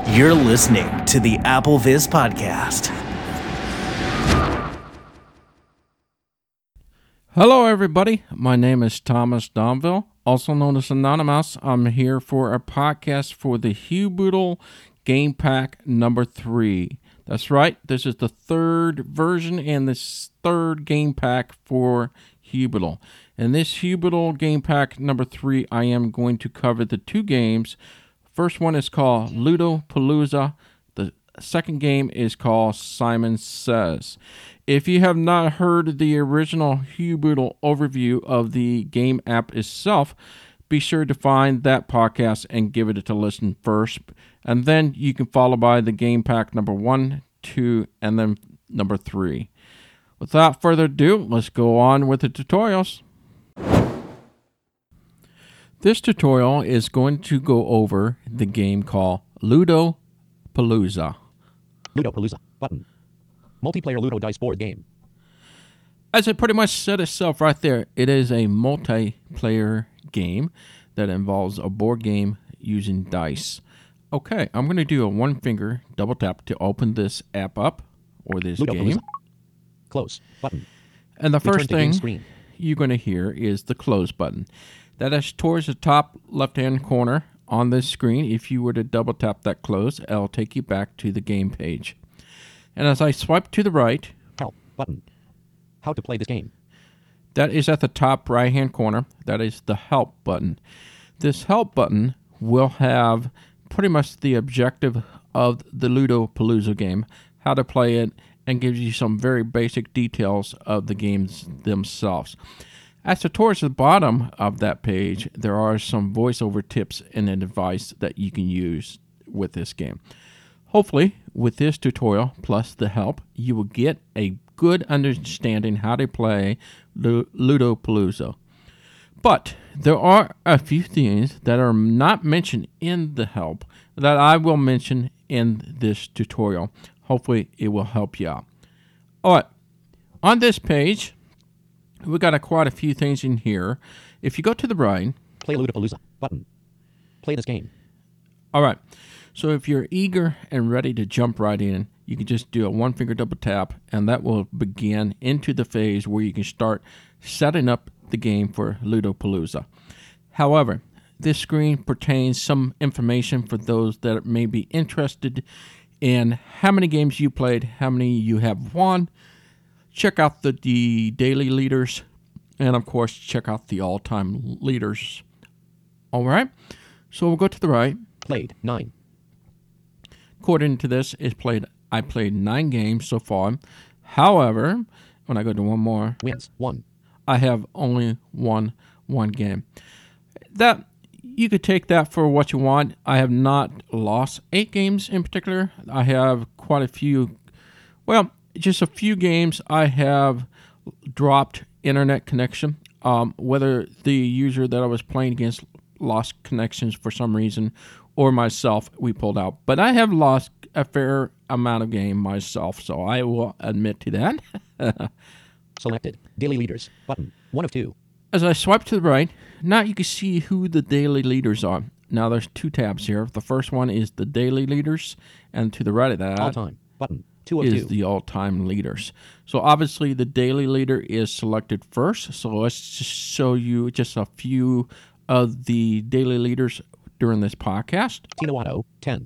You're listening to the AppleVis Podcast. Hello, everybody. My name is Thomas Domville, also known as Anonymous. I'm here for a podcast for the Huboodle Game Pack number 3. That's right. This is the third version and this third game pack for Huboodle. In this Huboodle Game Pack number 3, I am going to cover the two games. First one is called Ludopalooza. The second game is called Simon Says. If you have not heard the original Huboodle overview of the game app itself, be sure to find that podcast and give it a listen first. And then you can follow by the game pack number 1, 2, and then number 3. Without further ado, let's go on with the tutorials. This tutorial is going to go over the game called Ludopalooza. Ludopalooza button. Multiplayer Ludo dice board game. As it pretty much said itself right there, it is a multiplayer game that involves a board game using dice. Okay, I'm going to do a one-finger double tap to open this app up, or this game. Close button. And the first thing screen. You're going to hear is the close button. That is towards the top left-hand corner on this screen. If you were to double tap that close, it'll take you back to the game page. And as I swipe to the right, help button. How to play this game. That is at the top right-hand corner. That is the help button. This help button will have pretty much the objective of the Ludopalooza game, how to play it, and gives you some very basic details of the games themselves. As to towards the bottom of that page, there are some voiceover tips and advice that you can use with this game. Hopefully, with this tutorial plus the help, you will get a good understanding how to play Ludopalooza. But there are a few things that are not mentioned in the help that I will mention in this tutorial. Hopefully, it will help you out. All right, on this page, we got quite a few things in here. If you go to the right, play Ludopalooza button. Play this game. All right. So if you're eager and ready to jump right in, you can just do a one-finger double tap, and that will begin into the phase where you can start setting up the game for Ludopalooza. However, this screen pertains some information for those that may be interested in how many games you played, how many you have won. Check out the daily leaders, and of course, check out the all-time leaders. All right, so we'll go to the right. Played 9. According to this, I played 9 games so far. However, when I go to one more, wins 1. I have only won 1 game. That you could take that for what you want. I have not lost 8 games in particular. I have quite a few. Well, just a few games I have dropped internet connection. Whether the user that I was playing against lost connections for some reason, or myself, we pulled out. But I have lost a fair amount of game myself, so I will admit to that. Selected. Daily leaders button. 1 of 2. As I swipe to the right, now you can see who the daily leaders are. Now there's 2 tabs here. The first one is the daily leaders, and to the right of that, all-time button. 2 of 2 is the all-time leaders. So obviously the daily leader is selected first. So let's just show you just a few of the daily leaders during this podcast. Tina Watto, 10.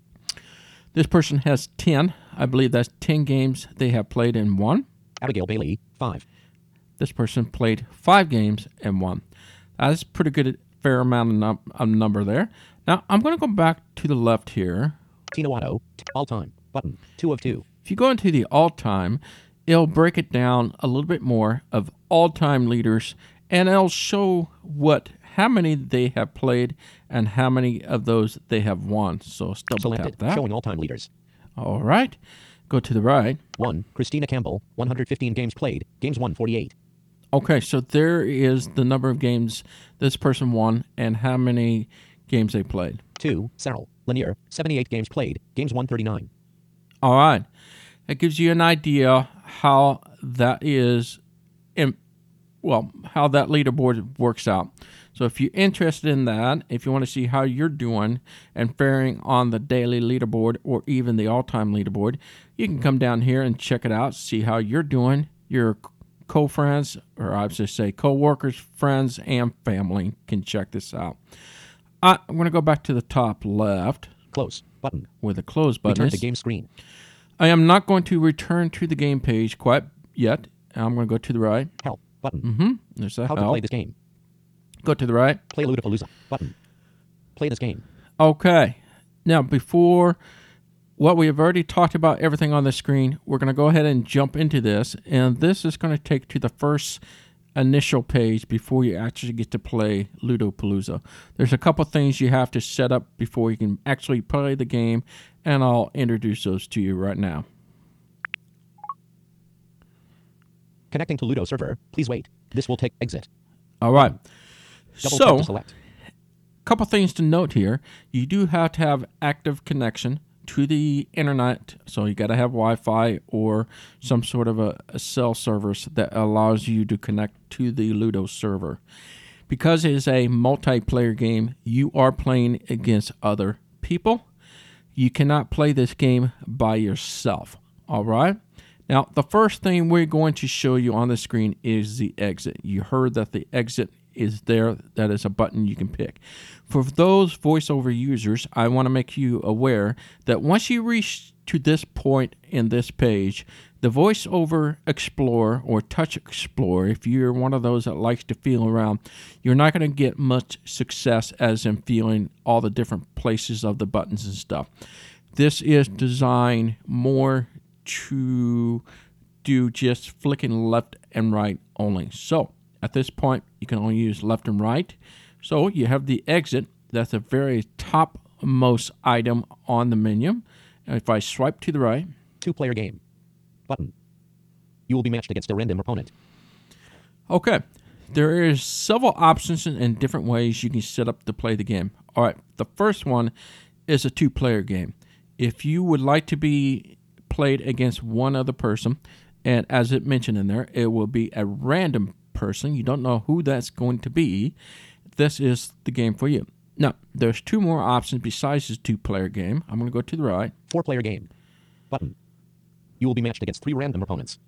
This person has 10. I believe that's 10 games they have played and won. Abigail Bailey, 5. This person played 5 games and won. That's pretty good, fair amount of number there. Now I'm going to go back to the left here. Tina Watto, all-time button. 2 of 2. If you go into the all-time, it'll break it down a little bit more of all-time leaders, and it'll show how many they have played and how many of those they have won. So let's double tap that. Showing all-time leaders. All right. Go to the right. 1. Christina Campbell, 115 games played. Games won 48. Okay, so there is the number of games this person won and how many games they played. 2. Cyril Lanier, 78 games played. Games won 39. All right. That gives you an idea how that is, how that leaderboard works out. So if you're interested in that, if you want to see how you're doing and faring on the daily leaderboard or even the all-time leaderboard, you can come down here and check it out, see how you're doing. Your co-friends, or I should say co-workers, friends, and family can check this out. I'm going to go back to the top left. Close button. Where the close button Return is. to game screen. I am not going to return to the game page quite yet. I'm going to go to the right. Help button. There's that How to play this game. Go to the right. Play Ludopalooza button. Play this game. Okay. Now, before what we have already talked about, everything on the screen, we're going to go ahead and jump into this. And this is going to take to the first initial page before you actually get to play Ludopalooza. There's a couple things you have to set up before you can actually play the game, and I'll introduce those to you right now. Connecting to Ludo server. Please wait. This will take exit. All right. Double tap to select. Couple things to note here. You do have to have active connection to the internet, so you got to have Wi-Fi or some sort of a cell service that allows you to connect to the Ludo server. Because it is a multiplayer game, you are playing against other people. You cannot play this game by yourself. All right? Now, the first thing we're going to show you on the screen is the exit. You heard that the exit is there. That is a button you can pick. For those voiceover users, I want to make you aware that once you reach to this point in this page, the VoiceOver Explorer or Touch Explorer, if you're one of those that likes to feel around, you're not going to get much success as in feeling all the different places of the buttons and stuff. This is designed more to do just flicking left and right only. So at this point, you can only use left and right. So you have the exit. That's the very topmost item on the menu. And if I swipe to the right. 2-player game. Button. You will be matched against a random opponent. Okay. There is several options and different ways you can set up to play the game. All right. The first one is a 2-player game. If you would like to be played against one other person, and as it mentioned in there, it will be a random person. You don't know who that's going to be. This is the game for you. Now, there's 2 more options besides this 2-player game. I'm going to go to the right. 4-player game. Button. You will be matched against 3 random opponents.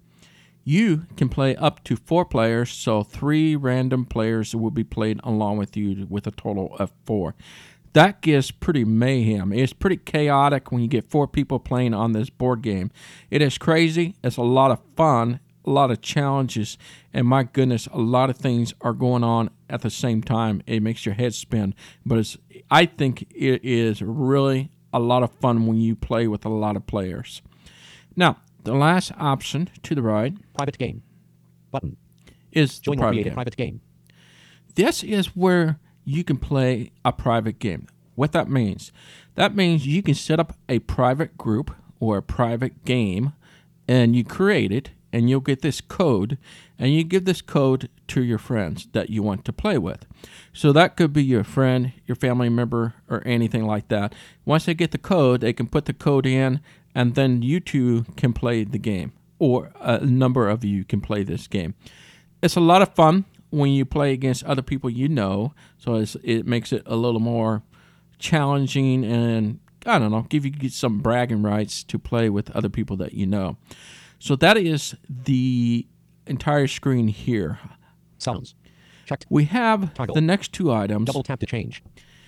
You can play up to 4 players, so 3 random players will be played along with you with a total of 4. That gives pretty mayhem. It's pretty chaotic when you get 4 people playing on this board game. It is crazy. It's a lot of fun, a lot of challenges, and my goodness, a lot of things are going on at the same time. It makes your head spin, but I think it is really a lot of fun when you play with a lot of players. Now, the last option to the right, private game button, is the join or create a private game. This is where you can play a private game. What that means you can set up a private group or a private game, and you create it, and you'll get this code, and you give this code to your friends that you want to play with. So that could be your friend, your family member, or anything like that. Once they get the code, they can put the code in, and then you two can play the game, or a number of you can play this game. It's a lot of fun when you play against other people you know, so it makes it a little more challenging and, I don't know, give you some bragging rights to play with other people that you know. So that is the entire screen here. Sounds. Checked. We have Toggle. The next 2 items. Double tap to change.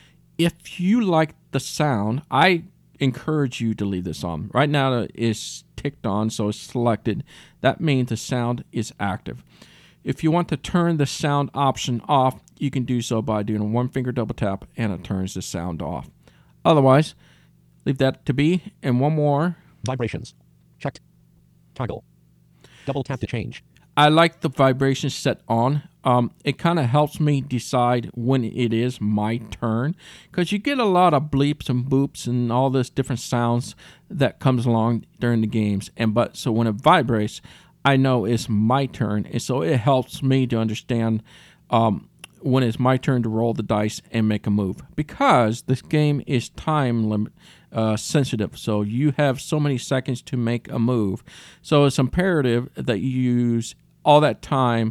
If you like the sound, I encourage you to leave this on. Right now it's ticked on, so it's selected. That means the sound is active. If you want to turn the sound option off, you can do so by doing a 1-finger double tap, and it turns the sound off. Otherwise, leave that to be. And one more. Vibrations. Checked. Toggle. Double tap to change. I like the vibrations set on. It kind of helps me decide when it is my turn, because you get a lot of bleeps and boops and all this different sounds that comes along during the games. So when it vibrates, I know it's my turn, and so it helps me to understand when it's my turn to roll the dice and make a move. Because this game is time limit sensitive, so you have so many seconds to make a move. So it's imperative that you use all that time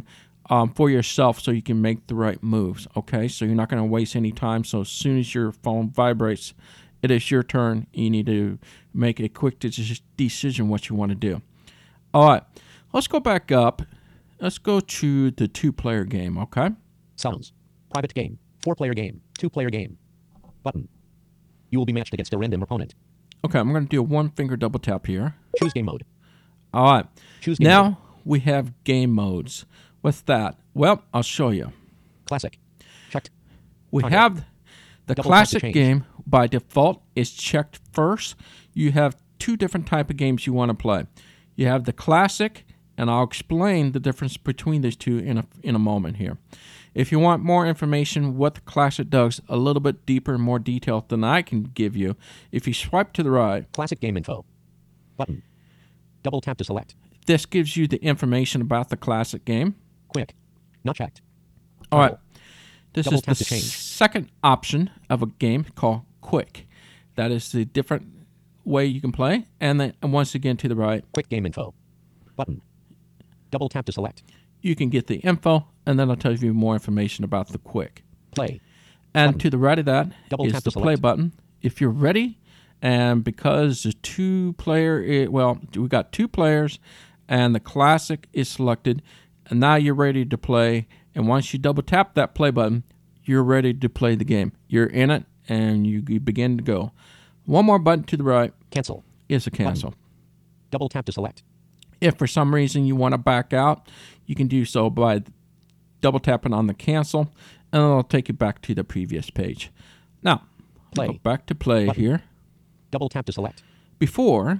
for yourself so you can make the right moves, okay? So you're not going to waste any time. So as soon as your phone vibrates, it is your turn. You need to make a quick decision what you want to do. All right, let's go back up. Let's go to the 2-player game, okay? Sounds. Private game. 4-player game. 2-player game. Button. You will be matched against a random opponent. Okay, I'm going to do a 1-finger double tap here. Choose game mode. All right. Choose game now mode. we have game modes. What's that? Well, I'll show you. Classic. Checked. We Target. have the Double tap to classic change. game by default is checked first. You have 2 different type of games you want to play. You have the classic, and I'll explain the difference between these two in a moment here. If you want more information, what the classic does, a little bit deeper and more detailed than I can give you, if you swipe to the right, Classic game info. Button. Double tap to select. this gives you the information about the classic game. Quick. Not checked. All right. This Double is the tap to change. second option of a game called Quick. That is the different way you can play. And then once again to the right, Quick game info. Button. Double tap to select. you can get the info, and then I'll tell you more information about the Quick. Play. And Button. to the right of that Double is tap the to play select. button. If you're ready, and because the 2-player, we got 2 players, and the classic is selected, and now you're ready to play. And once you double tap that play button, you're ready to play the game. You're in it, and you begin to go. One more button to the right Cancel. is a cancel. Double tap to select. If for some reason you want to back out, you can do so by double tapping on the cancel, and it'll take you back to the previous page. Now, Play. I'll go back to play Button. here. Double tap to select. Before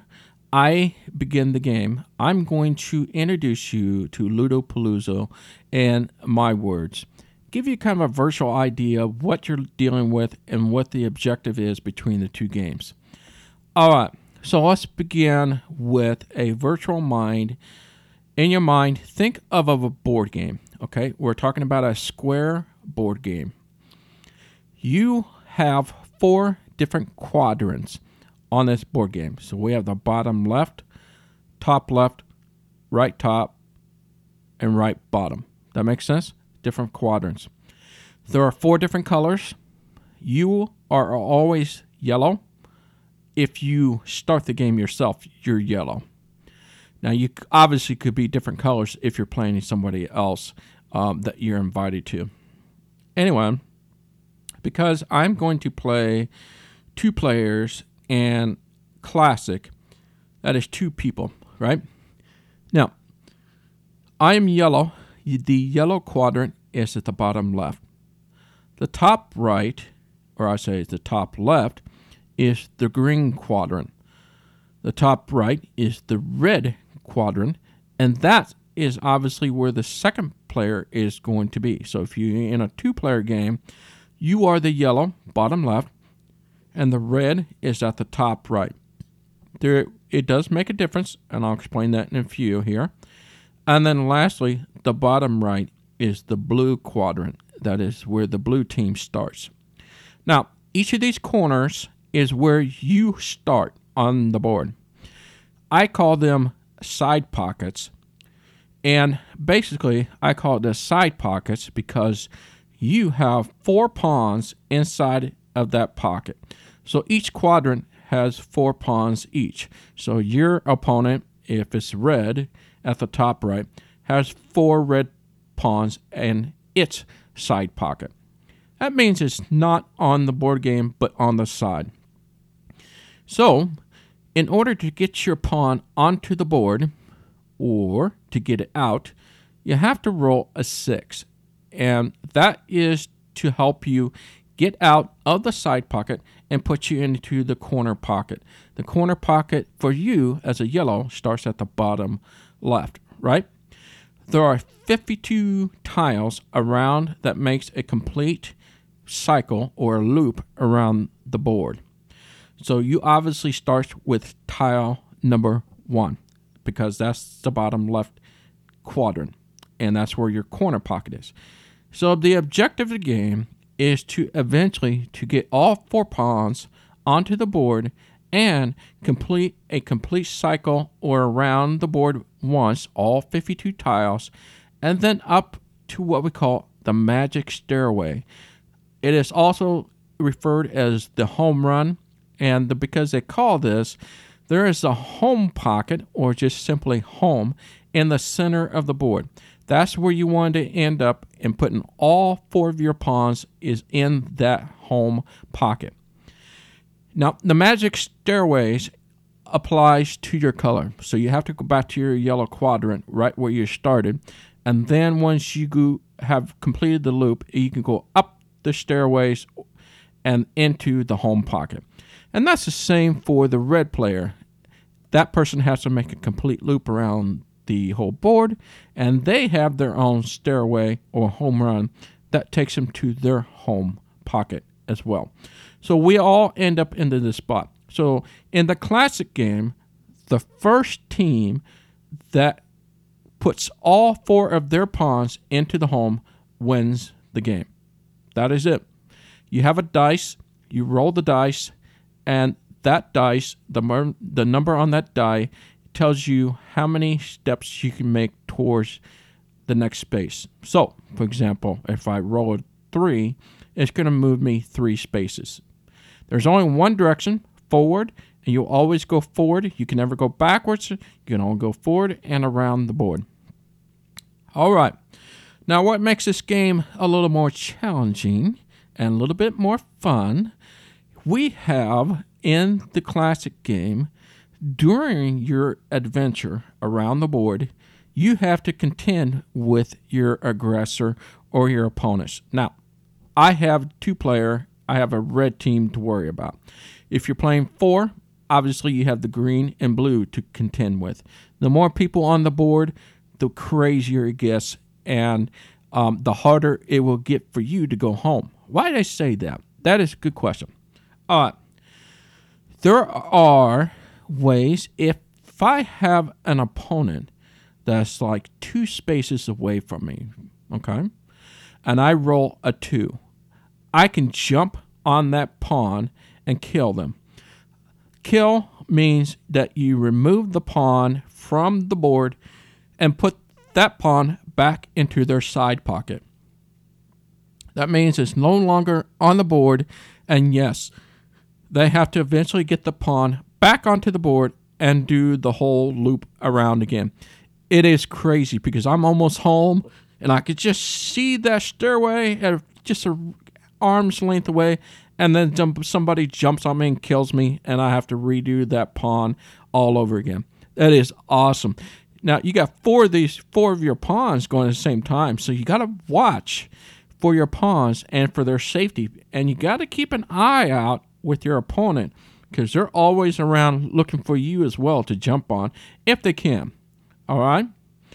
I begin the game, I'm going to introduce you to Ludo Palooza in my words. Give you kind of a virtual idea of what you're dealing with and what the objective is between the 2 games. All right, so let's begin with a virtual mind. In your mind, think of a board game, okay? We're talking about a square board game. You have 4 different quadrants on this board game. So we have the bottom left, right top, and right bottom. That makes sense? Different quadrants. There are 4 different colors. You are always yellow. If you start the game yourself, you're yellow. Now, you obviously could be different colors if you're playing somebody else that you're invited to. Anyway, because I'm going to play 2 players and classic, that is 2 people, right? Now, I am yellow. The yellow quadrant is at the bottom left. The top right, or I say the top left, is the green quadrant. The top right is the red quadrant, and that is obviously where the second player is going to be. So if you're in a 2-player game, you are the yellow, bottom left, and the red is at the top right. It does make a difference, and I'll explain that in a few here. And then lastly, the bottom right is the blue quadrant. That is where the blue team starts. Now, each of these corners is where you start on the board. I call them side pockets. And basically, I call it the side pockets because you have 4 pawns inside of that pocket. So each quadrant has 4 pawns each. So your opponent, if it's red at the top right, has 4 red pawns in its side pocket. That means it's not on the board game, but on the side. So, in order to get your pawn onto the board, or to get it out, you have to roll a 6. And that is to help you get out of the side pocket and put you into the corner pocket. The corner pocket for you as a yellow starts at the bottom left, right? There are 52 tiles around that makes a complete cycle or a loop around the board. So you obviously start with tile number 1 because that's the bottom left quadrant, and that's where your corner pocket is. So the objective of the game is to eventually to get all 4 pawns onto the board and complete a complete cycle or around the board once, all 52 tiles, and then up to what we call the magic stairway. It is also referred as the home run, and because they call this, there is a home pocket, or just simply home, in the center of the board. That's where you want to end up, and putting all 4 of your pawns is in that home pocket. Now, the magic stairways applies to your color. So you have to go back to your yellow quadrant right where you started. And then once you have completed the loop, you can go up the stairways and into the home pocket. And that's the same for the red player. That person has to make a complete loop around the whole board, and they have their own stairway or home run that takes them to their home pocket as well. So we all end up into this spot. So in the classic game, the first team that puts all 4 of their pawns into the home wins the game. That is it. You have a dice, you roll the dice, and that dice, the number on that die, tells you how many steps you can make towards the next space. So, for example, if I roll a 3, it's going to move me 3 spaces. There's only one direction, forward, and you'll always go forward. You can never go backwards. You can only go forward and around the board. All right. Now, what makes this game a little more challenging and a little bit more fun, we have in the classic game, during your adventure around the board, you have to contend with your aggressor or your opponents. Now, I have 2-player. I have a red team to worry about. If you're playing 4, obviously you have the green and blue to contend with. The more people on the board, the crazier it gets, and the harder it will get for you to go home. Why did I say that? That is a good question. There are ways, if I have an opponent that's like 2 spaces away from me, okay, and I roll a 2, I can jump on that pawn and kill them. Kill means that you remove the pawn from the board and put that pawn back into their side pocket. That means it's no longer on the board, and yes, they have to eventually get the pawn back onto the board and do the whole loop around again. It is crazy because I'm almost home, and I could just see that stairway at just an arm's length away, and then somebody jumps on me and kills me, and I have to redo that pawn all over again. That is awesome. Now, you got 4 of your pawns going at the same time, so you got to watch for your pawns and for their safety, and you got to keep an eye out with your opponent because they're always around looking for you as well to jump on if they can. All right?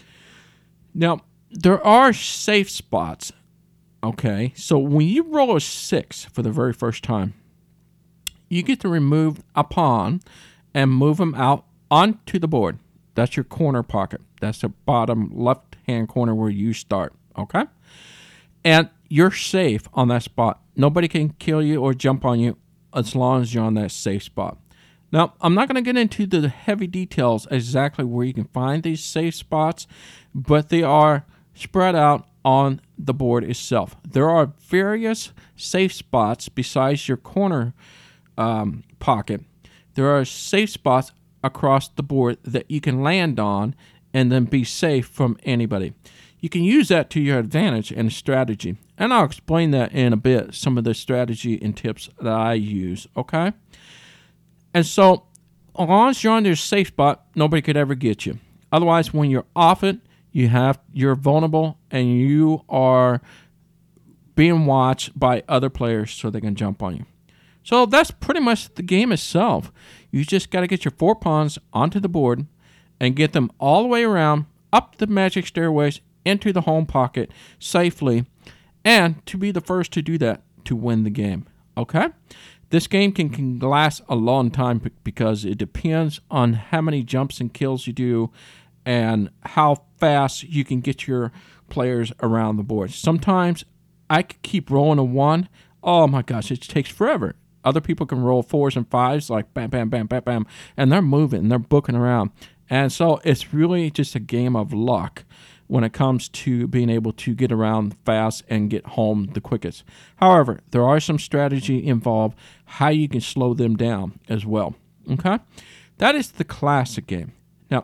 Now, there are safe spots. Okay, so when you roll a 6 for the very first time, you get to remove a pawn and move them out onto the board. That's your corner pocket. That's the bottom left-hand corner where you start, okay? And you're safe on that spot. Nobody can kill you or jump on you as long as you're on that safe spot. Now, I'm not going to get into the heavy details exactly where you can find these safe spots, but they are spread out on the board itself. There are various safe spots besides your corner pocket. There are safe spots across the board that you can land on and then be safe from anybody. You can use that to your advantage and strategy. And I'll explain that in a bit, some of the strategy and tips that I use, okay? And so, as long as you're on your safe spot, nobody could ever get you. Otherwise, when you're off it, you're vulnerable and you are being watched by other players so they can jump on you. So that's pretty much the game itself. You just got to get your 4 pawns onto the board and get them all the way around, up the magic stairways, into the home pocket safely, and to be the first to do that to win the game. Okay? This game can last a long time because it depends on how many jumps and kills you do and how fast you can get your players around the board. Sometimes I could keep rolling a 1. Oh my gosh, it takes forever. Other people can roll 4s and 5s like bam, bam, bam, bam, bam, and they're moving, they're booking around. And so it's really just a game of luck when it comes to being able to get around fast and get home the quickest. However, there are some strategy involved how you can slow them down as well. Okay? That is the classic game. Now,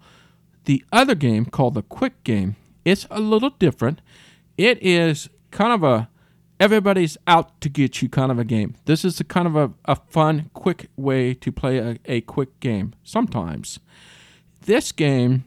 the other game called the quick game, it's a little different. It is kind of a everybody's out to get you kind of a game. This is a kind of a fun, quick way to play a quick game sometimes. This game,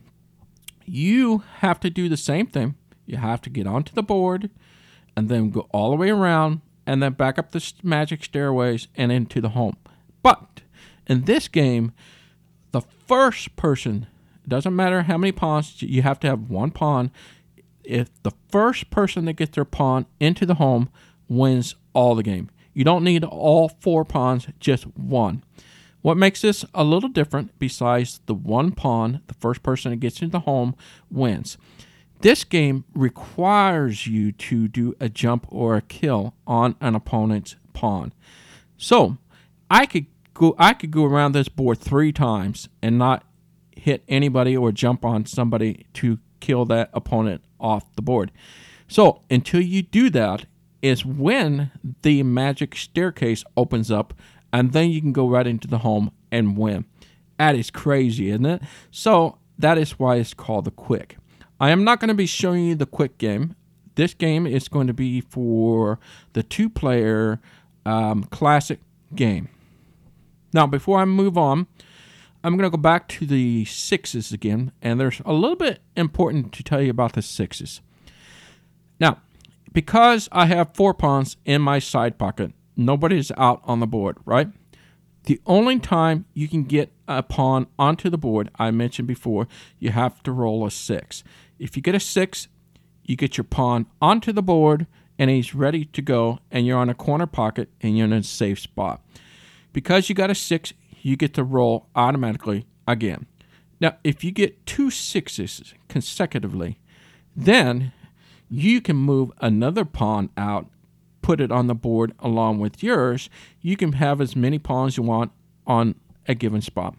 you have to do the same thing. You have to get onto the board and then go all the way around and then back up the magic stairways and into the home. But in this game, the first person, it doesn't matter how many pawns, you have to have one pawn. If the first person that gets their pawn into the home wins all the game. You don't need all 4 pawns, just one. What makes this a little different, besides the one pawn, the first person that gets into the home wins. This game requires you to do a jump or a kill on an opponent's pawn. So I could go around this board 3 times and not hit anybody or jump on somebody to kill that opponent off the board. So until you do that is when the magic staircase opens up, and then you can go right into the home and win. That is crazy, isn't it? So that is why it's called the quick. I am not going to be showing you the quick game. This game is going to be for the 2-player classic game. Now, before I move on, I'm going to go back to the 6s again, and there's a little bit important to tell you about the 6s. Now, because I have 4 pawns in my side pocket, nobody's out on the board, right? The only time you can get a pawn onto the board, I mentioned before, you have to roll a 6. If you get a 6, you get your pawn onto the board, and he's ready to go, and you're on a corner pocket, and you're in a safe spot. Because you got a 6, you get to roll automatically again. Now, if you get 2 6s consecutively, then you can move another pawn out, put it on the board along with yours. You can have as many pawns you want on a given spot.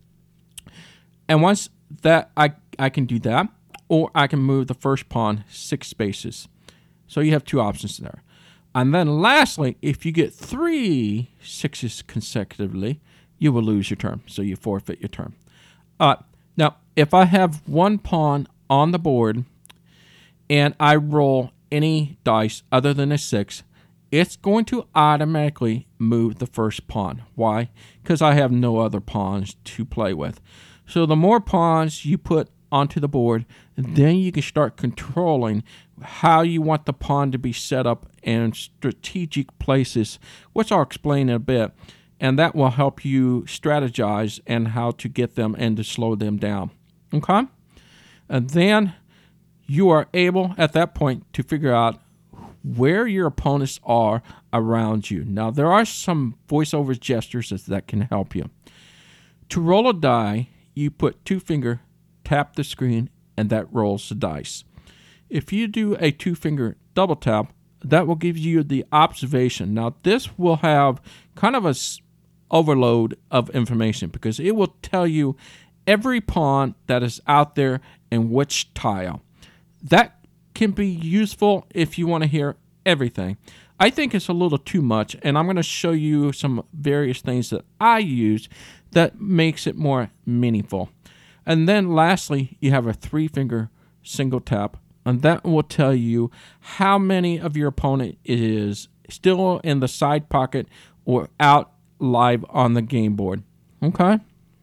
And once that, I can do that, or I can move the first pawn 6 spaces. So you have 2 options there. And then lastly, if you get 3 6s consecutively, you will lose your turn, so you forfeit your turn. Now, if I have 1 pawn on the board and I roll any dice other than a 6, it's going to automatically move the first pawn. Why? Because I have no other pawns to play with. So the more pawns you put onto the board, then you can start controlling how you want the pawn to be set up in strategic places, which I'll explain in a bit. And that will help you strategize and how to get them and to slow them down. Okay? And then you are able at that point to figure out where your opponents are around you. Now, there are some voiceover gestures that can help you. To roll a die, you put 2 finger, tap the screen, and that rolls the dice. If you do a 2-finger double tap, that will give you the observation. Now, this will have kind of a overload of information because it will tell you every pawn that is out there and which tile. That can be useful if you want to hear everything. I think it's a little too much, and I'm going to show you some various things that I use that makes it more meaningful. And then lastly, you have a 3-finger single tap, and that will tell you how many of your opponent is still in the side pocket or out live on the game board. Okay?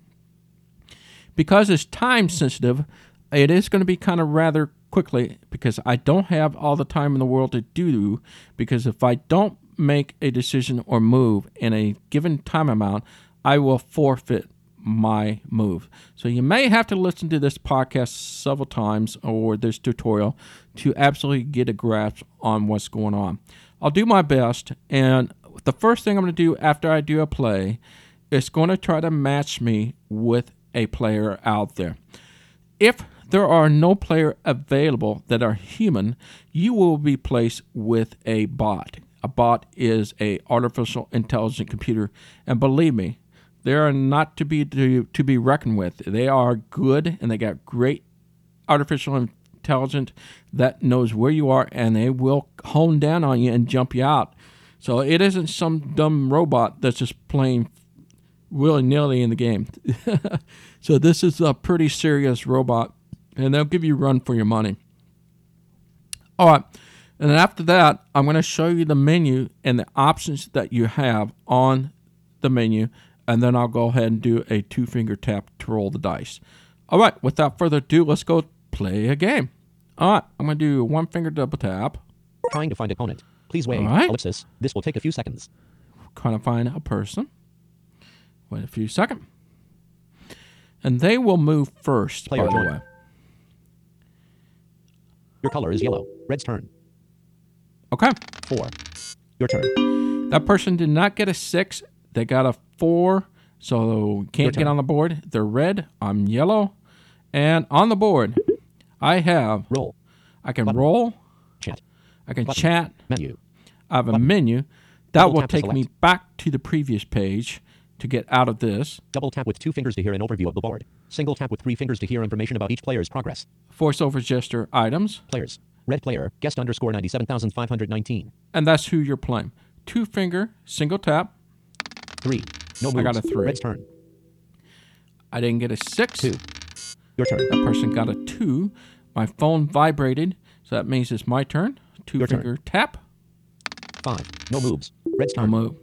Because it's time sensitive, it is going to be kind of rather quickly because I don't have all the time in the world to do, because if I don't make a decision or move in a given time amount, I will forfeit my move. So you may have to listen to this podcast several times or this tutorial to absolutely get a grasp on what's going on. I'll do my best, and the first thing I'm going to do after I do a play is going to try to match me with a player out there. If there are no player available that are human, you will be placed with a bot. A bot is an artificial intelligent computer, and believe me, they are not to be reckoned with. They are good, and they got great artificial intelligent that knows where you are, and they will hone down on you and jump you out. So it isn't some dumb robot that's just playing willy-nilly in the game. So this is a pretty serious robot, and they'll give you a run for your money. All right, and then after that, I'm going to show you the menu and the options that you have on the menu, and then I'll go ahead and do a 2-finger tap to roll the dice. All right, without further ado, let's go play a game. All right, I'm going to do 1-finger double tap. Trying to find opponent. Please wait. All right. Ellipsis. This will take a few seconds. Trying to find a person. Wait a few seconds. And they will move first, Player by the join. way. Your color is yellow. Red's turn. Okay. 4. Your turn. That person did not get a 6. They got a 4, so can't get on the board. They're red. I'm yellow. And on the board, I have... Roll. I can Button. roll. Chat. I can Button. chat. Menu. I have a Button. menu. That Double will tap to take me select. back to the previous page to get out of this. Double tap with 2 fingers to hear an overview of the board. Single tap with 3 fingers to hear information about each player's progress. Voiceover gesture items. Players. Red player. Guest underscore 97,519. And that's who you're playing. 2-finger, single tap. 3. No moves. I got a 3. Red's turn. I didn't get a 6. 2. Your turn. That person got a 2. My phone vibrated, so that means it's my turn. Your turn. 2-finger tap. 5. No moves. Red's I'll turn. move.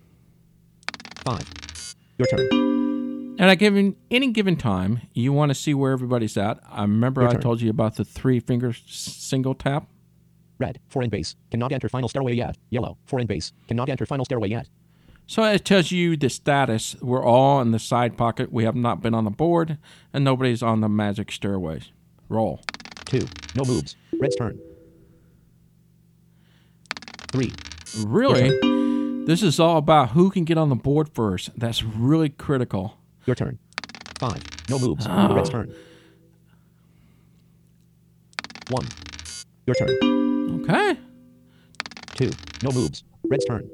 5. Your turn. And at any given time, you want to see where everybody's at. I remember Your I turn. told you about the 3-finger single tap. Red. 4 in base. Cannot enter final stairway yet. Yellow. 4 in base. Cannot enter final stairway yet. So it tells you the status. We're all in the side pocket. We have not been on the board, and nobody's on the magic stairways. Roll. 2. No moves. Red's turn. 3. Really? This is all about who can get on the board first. That's really critical. Your turn. 5. No moves. Oh. Red's turn. 1. Your turn. Okay. 2. No moves. Red's turn.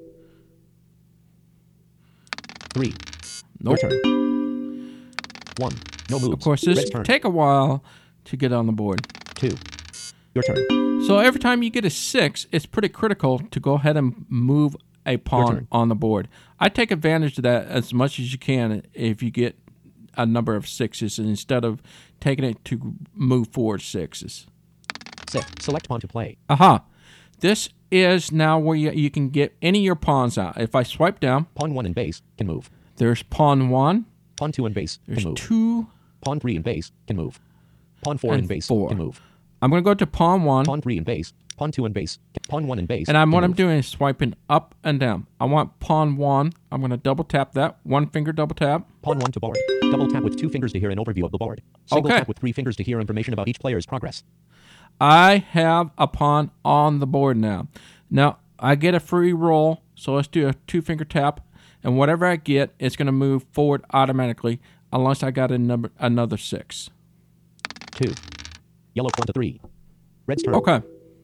3. Nope. Your turn. 1. No moves. Of course, this Red's turn. take a while to get on the board. 2. Your turn. So every time you get a 6, it's pretty critical to go ahead and move a pawn turn. on the board. I take advantage of that as much as you can if you get a number of 6s instead of taking it to move forward 6s. 6. Select pawn to play. Aha. This is now where you can get any of your pawns out. If I swipe down, Pawn 1 in base can move. there's pawn 1, Pawn 2 in base there's can move. 2, Pawn 3 in base can move. Pawn 4 in and base 4. can move. I'm going to go to pawn 1, Pawn 3 in base. Pawn 2 in base. Pawn 1 in base. and can what I'm move. doing is swiping up and down. I want pawn 1. I'm going to double tap that. 1-finger double tap. Pawn 1 to board. Double tap with 2 fingers to hear an overview of the board. Single Okay. tap with 3 fingers to hear information about each player's progress. I have a pawn on the board now. Now, I get a free roll, so let's do a 2-finger tap, and whatever I get, it's going to move forward automatically unless I got another 6. 2. Yellow pawn to 3. Red's turn. Okay.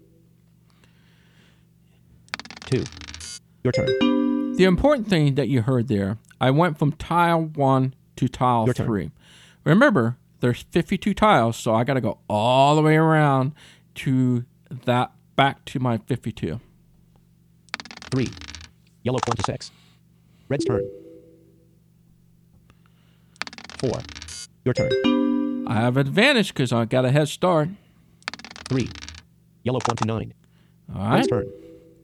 2. Your turn. The important thing that you heard there, I went from tile 1 to tile Your turn. 3. Remember, there's 52 tiles, so I got to go all the way around to that back to my 52. 3. Yellow pawn to 6. Red's turn. 4. Your turn. I have advantage because I got a head start. 3. Yellow pawn to 9. All right. Red's turn.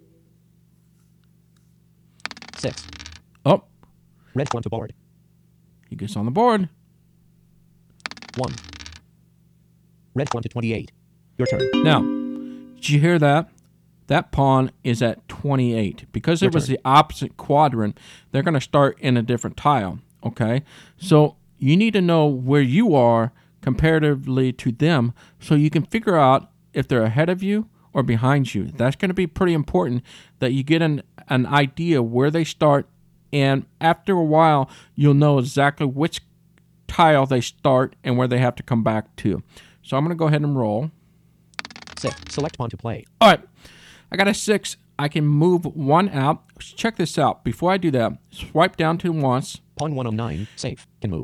6. Oh, Red pawn to board. he gets on the board. 1. Red pawn to 28. Your turn. Now, did you hear that? That pawn is at 28. Because Your it was turn. the opposite quadrant, they're going to start in a different tile, okay? So you need to know where you are comparatively to them so you can figure out if they're ahead of you or behind you. That's going to be pretty important that you get an idea where they start, and after a while, you'll know exactly which tile they start and where they have to come back to. So I'm going to go ahead and roll. 6. Select pawn to play. All right, I got a 6. I can move 1 out. Check this out. Before I do that, swipe down to once. Pawn 1 on 9. Safe. Can move.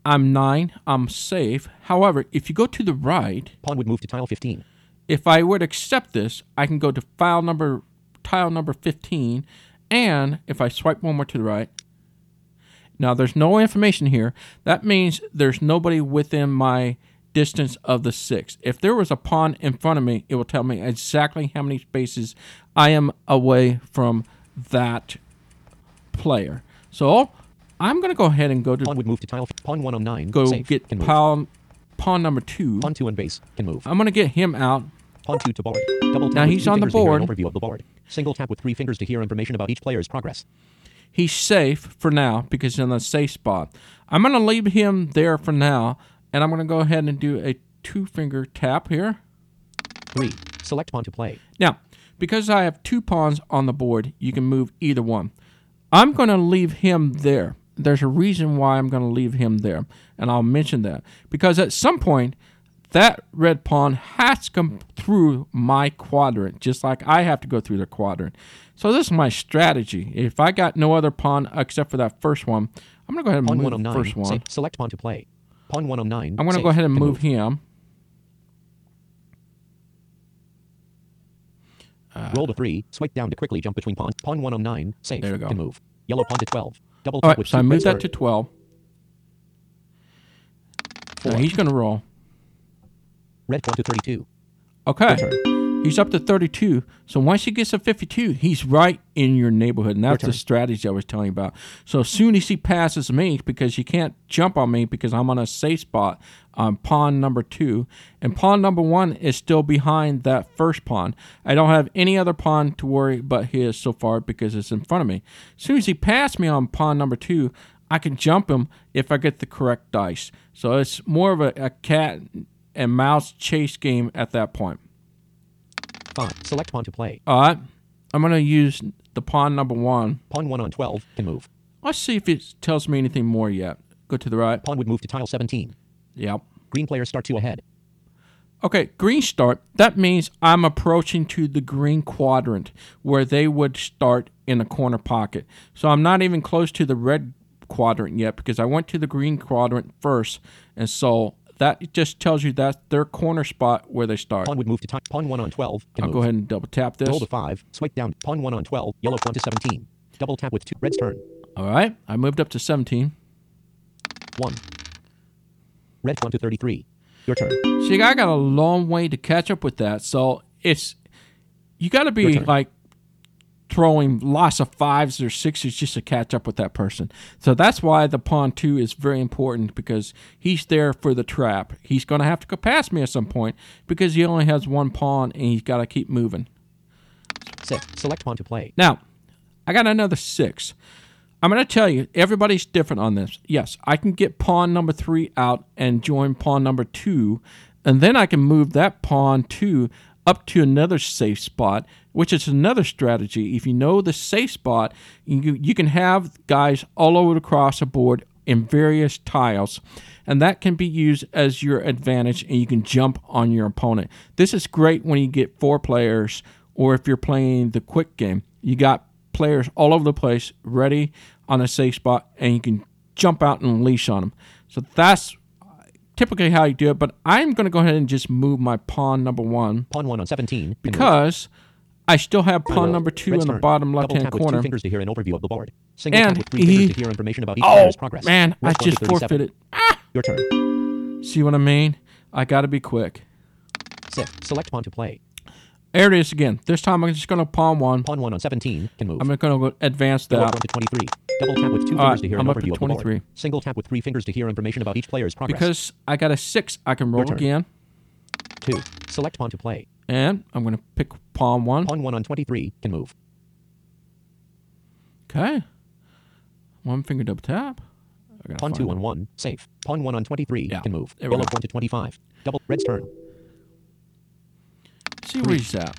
I'm 9. I'm safe. However, if you go to the right, Pawn would move to tile 15. if I would accept this, I can go to tile number 15, and if I swipe one more to the right, now there's no information here. That means there's nobody within my distance of the 6. If there was a pawn in front of me, it will tell me exactly how many spaces I am away from that player. So I'm going to go ahead and go to Pawn would move to tile. Pawn 1 on 9. go Safe. get Can move. pawn number 2. Pawn 2 on base. Can move. I'm going to get him out. Pawn 2 to board. Double tap Now with he's 2 on the fingers to hear an board. overview of the board. Single tap with 3 fingers to hear information about each player's progress. He's safe for now because he's in a safe spot. I'm going to leave him there for now, and I'm going to go ahead and do a 2-finger tap here. 3. Select pawn to play. Now, because I have 2 pawns on the board, you can move either one. I'm going to leave him there. There's a reason why I'm going to leave him there, and I'll mention that. Because at some point, that red pawn has to come through my quadrant, just like I have to go through the quadrant. So this is my strategy. If I got no other pawn except for that first one, I'm going to go ahead and Pawn move 1 on the 9. first one. Safe. Select pawn to play. Pawn 1 on 9. I'm going to Safe. go ahead and Can move him. Roll to 3. Swipe down to quickly jump between pawns. Pawn 1 on 9. Safe. There we go. Can move. Yellow pawn to 12. Double All tap right, with so I 2 moved red that to turn. 12. Now he's going to roll. Red pawn to 32. Okay. Your He's up to 32. So once he gets to 52, he's right in your neighborhood. And that's turn. the strategy I was telling you about. So as soon as he passes me, because you can't jump on me because I'm on a safe spot on pawn number 2. And pawn number 1 is still behind that first pawn. I don't have any other pawn to worry but his so far because it's in front of me. As soon as he passed me on pawn number 2, I can jump him if I get the correct dice. So it's more of a cat and mouse chase game at that point. 5. Select pawn to play. All right. I'm going to use the pawn number 1. Pawn 1 on 12. Can move. Let's see if it tells me anything more yet. Go to the right. Pawn would move to tile 17. Yep. Green players start 2 ahead. Okay, green start. That means I'm approaching to the green quadrant where they would start in a corner pocket. So I'm not even close to the red quadrant yet because I went to the green quadrant first. And so that just tells you that's their corner spot where they start. Pawn would move to tile. Pawn 1 on 12. Can I'll move. go ahead and double tap this. Roll to 5. Swipe down. Pawn 1 on 12. Yellow pawn to 17. Double tap with 2. Red's turn. All right. I moved up to 17. 1. Red pawn to 33. Your turn. See, I got a long way to catch up with that. So it's you got to be Your turn. like throwing lots of 5s or 6s just to catch up with that person. So that's why the pawn 2 is very important because he's there for the trap. He's going to have to go past me at some point because he only has 1 pawn and he's got to keep moving. 6. Select pawn to play. Now, I got another 6. I'm going to tell you, everybody's different on this. Yes, I can get pawn number 3 out and join pawn number 2, and then I can move that pawn 2 up to another safe spot, which is another strategy. If you know the safe spot, you can have guys all over across the board in various tiles, and that can be used as your advantage, and you can jump on your opponent. This is great when you get 4 players, or if you're playing the quick game. You got players all over the place ready on a safe spot, and you can jump out and unleash on them. So that's typically how you do it, but I'm going to go ahead and just move my pawn number 1 Pawn 1 on 17. Can move. because I still have pawn number 2 Red's in the turn. bottom Double left-hand tap with 2 corner. fingers to hear an overview of the board. Single And tap with 3 fingers he- to hear information about each Oh, player's progress. man, I Red pawn to just 37. forfeited. Your turn. See what I mean? I got to be quick. 6. Select pawn to play. There it is again. This time I'm just going to pawn 1. Pawn 1 on 17. Can move. I'm going to go advance Yellow that. pawn to 23. Double tap with 2 All fingers right, to hear I'm an up to overview of the 23. board. Single tap with 3 fingers to hear information about each player's progress. Because I got a 6, I can roll turn. again. 2. Select pawn to play. And I'm going to pick pawn 1. Pawn 1 on 23. Can move. Okay. 1 finger double tap. I gotta Pawn find 2 it. on 1. Safe. Pawn 1 on 23. Yeah, Can move. there we Yellow go. pawn to 25. Double. Red's turn. See where he's at.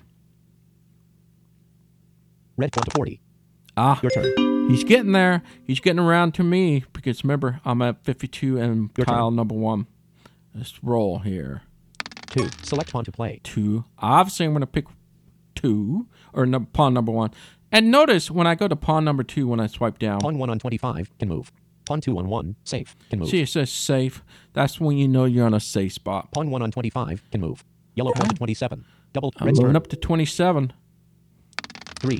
Red pawn to 40. Ah, Your turn. he's getting there. He's getting around to me because remember, I'm at 52 and Your tile turn. number 1. Let's roll here. 2. Select pawn to play. 2. Obviously, I'm going to pick 2 or pawn number 1. And notice when I go to pawn number 2, when I swipe down, Pawn 1 on 25. Can move. Pawn 2 on 1. Safe. Can move. See, it says safe. That's when you know you're on a safe spot. Pawn 1 on 25. Can move. Yellow pawn to 27. Double. I'm Red moving turn. up to 27. 3.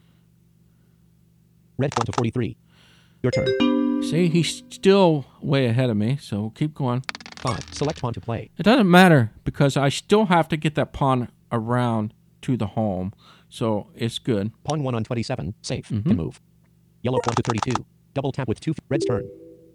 Red pawn to 43. Your turn. See, he's still way ahead of me, so we'll keep going. 5. Select pawn to play. It doesn't matter because I still have to get that pawn around to the home, so it's good. Pawn 1 on 27. Safe. Can move. Yellow pawn to 32. Double tap with 2. Red's turn.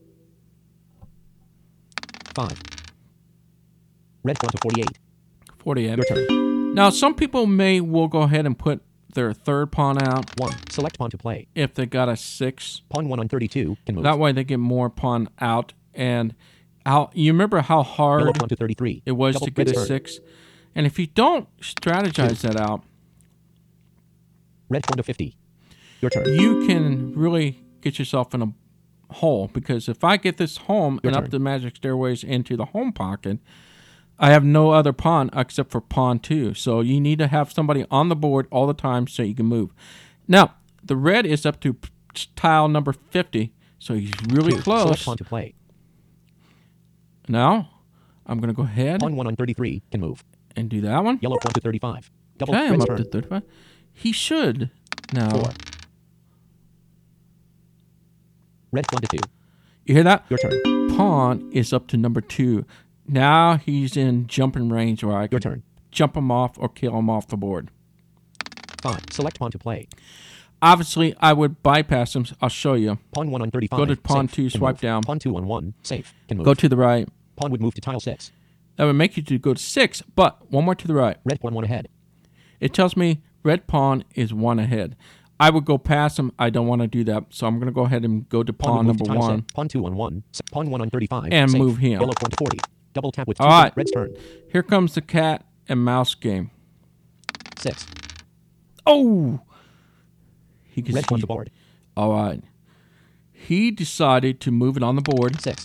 5. Red pawn to 48. 48. Your turn. Now, some people will go ahead and put their third pawn out 1. Select pawn to play. if they got a 6. Pawn 1 on 32. Can move. That way they get more pawn out. And you remember how Yellow hard pawn to 33. it was Double to get Red's a turn. 6? And if you don't strategize that out, Red pawn to 50. Your turn. you can really get yourself in a hole, because if I get this home Your and up turn. the magic stairways into the home pocket, I have no other pawn except for pawn 2. So you need to have somebody on the board all the time so you can move. Now, the red is up to tile number 50, so he's really 2. close. Select pawn to play. Now, I'm going to go ahead Pawn 1 on 33. Can move. and do that one. Yellow pawn to 35. Double. Okay, I'm Red's up turn. to 35. He should now. 4. Red pawn to 2. You hear that? Your turn. Pawn is up to number 2. Now he's in jumping range where I Your can turn. jump him off or kill him off the board. 5. Select pawn to play. Obviously, I would bypass him. I'll show you. Pawn 1 on 35. Go to pawn Safe. 2, Can swipe move. down. Pawn 2 on 1. Safe. Can move. Go to the right. Pawn would move to tile 6. That would make you to go to 6, but one more to the right. Red pawn 1 ahead. It tells me red pawn is 1 ahead. I would go past him. I don't want to do that, so I'm going to go ahead and go to Pawn pawn would move number to tile 1. 6. Pawn 2 on 1. Pawn 1 on 35. And Safe. move him. Yellow pawn to 40. Double tap with 2. All right. Red's turn. Here comes the cat and mouse game. 6. Oh! He can Red see. pawn to board. All right. He decided to move it on the board. 6.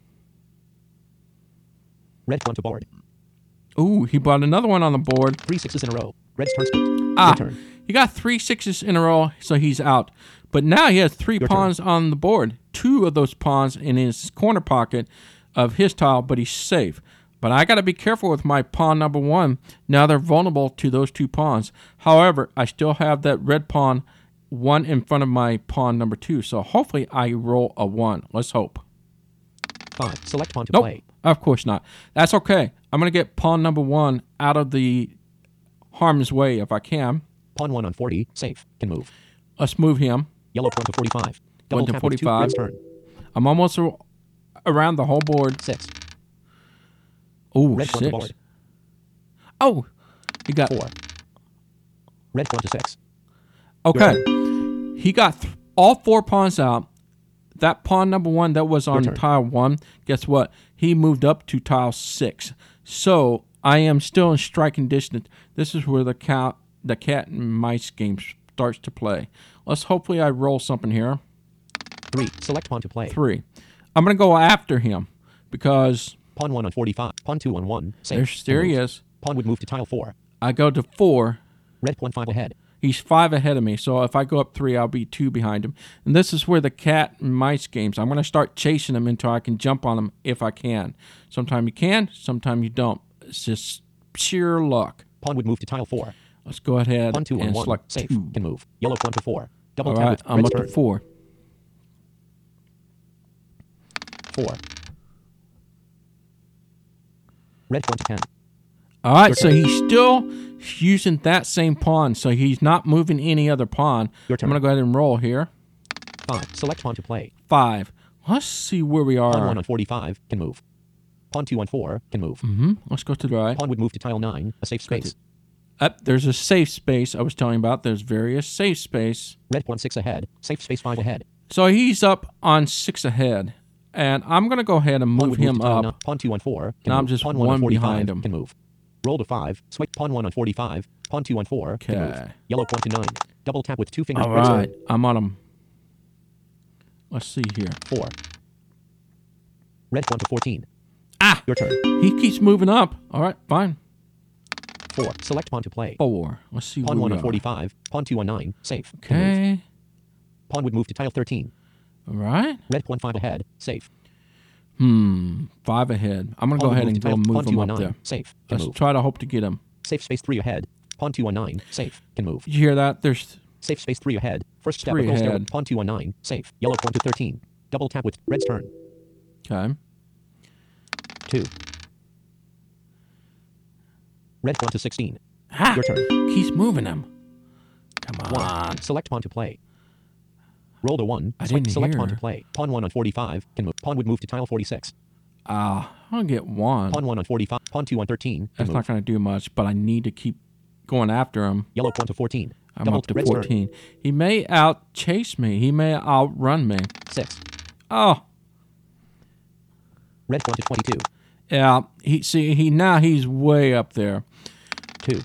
Red pawn to board. Ooh, he brought another one on the board. 3 6s in a row. Red's turn spooked. Ah, Your turn. he got 3 6s in a row, so he's out. But now he has 3 Your pawns on the board. 2 of those pawns in his corner pocket of his tile, but he's safe. But I got to be careful with my pawn number 1. Now they're vulnerable to those 2 pawns. However, I still have that red pawn 1 in front of my pawn number 2. So hopefully I roll a 1. Let's hope. 5. Select pawn to Nope, play. of course not. That's okay. I'm going to get pawn number 1 out of the harm's way if I can. Pawn 1 on 40. Safe. Can move. Let's move him. Yellow pawn to 45. Double Went to tap with 2. 45. Red's turn. I'm almost around the whole board. 6. Oh, Red pawn to 6. board. Oh, he got 4. Red pawn to 6. okay. He got all 4 pawns out. That pawn number 1 that was on turn. tile 1, guess what? He moved up to tile 6. So I am still in striking distance. This is where the cat and mice game starts to play. Let's hopefully I roll something here. 3. Select pawn to play. 3. I'm going to go after him because Pawn 1 on 45. Pawn 2 on 1. Safe. there Can he move. is. Pawn would move to tile 4. I go to 4. Red pawn 5 ahead. He's 5 ahead of me, so if I go up 3, I'll be 2 behind him. And this is where the cat and mice games. I'm going to start chasing him until I can jump on him if I can. Sometimes you can, sometimes you don't. It's just sheer luck. Pawn would move to tile 4. Let's go ahead Pawn 2 on and 1. select Safe. 2. Can move. Yellow pawn to 4. Double All tap right, with I'm Red's up to turn. 4. 4. Red pawn to 10. All right, Your so turn. he's still using that same pawn, so he's not moving any other pawn. Your I'm turn. going to go ahead and roll here. 5. Select pawn to play. 5. Let's see where we Pawn are. 1 on 45. Can move. Pawn 2 on 4. Can move. Let's go to the right. Pawn would move to tile 9. A safe space. There's a safe space I was telling you about. There's various safe space. Red pawn 6 ahead. Safe space 5 ahead. So he's up on 6 ahead. And I'm going to go ahead and Pawn move would move him to tile up. 9. Pawn 2 on 4. Can Now I'm move. just Pawn 1 on one 45. behind him. Can move. Roll to 5. Swipe pawn 1 on 45. Pawn 2 on 4. Can move. Okay. Yellow pawn to 9. Double tap with 2 fingers. All Red's turn. right. I'm on him. Let's see here. 4. Red pawn to 14. Ah! Your turn. He keeps moving up. All right, fine. 4. Select pawn to play. 4. Let's see Pawn where 1 we on are. 45. Pawn 2 on 9. Safe. Can move. Okay. Pawn would move to tile 13. All right. Red pawn 5 ahead. Safe. 5 ahead. I'm going to go ahead and go move him up there. Safe. Can Let's move. try to hope to get him. Safe space 3 ahead. Pawn 2 on 9. Safe. Can move. Did you hear that? There's Safe space 3 ahead. First step. 3 goal stairway. ahead. Pawn 2 on 9. Safe. Yellow pawn to 13. Double tap with red's turn. okay. 2. Red pawn to 16. Ah, Your turn. keeps moving him. Come 1. on. Select pawn to play. Roll to 1. I didn't Select pawn hear. to play. Pawn 1 on 45. Can move. Pawn would move to tile 46. I'll get 1. Pawn 1 on 45. Pawn 2 on 13. Can That's move. not going to do much, but I need to keep going after him. Yellow pawn to 14. I'm Double up to red's turn. 14. He may out-chase me. He may outrun me. 6. Oh, Red pawn to 22. yeah. Now he's way up there. 2.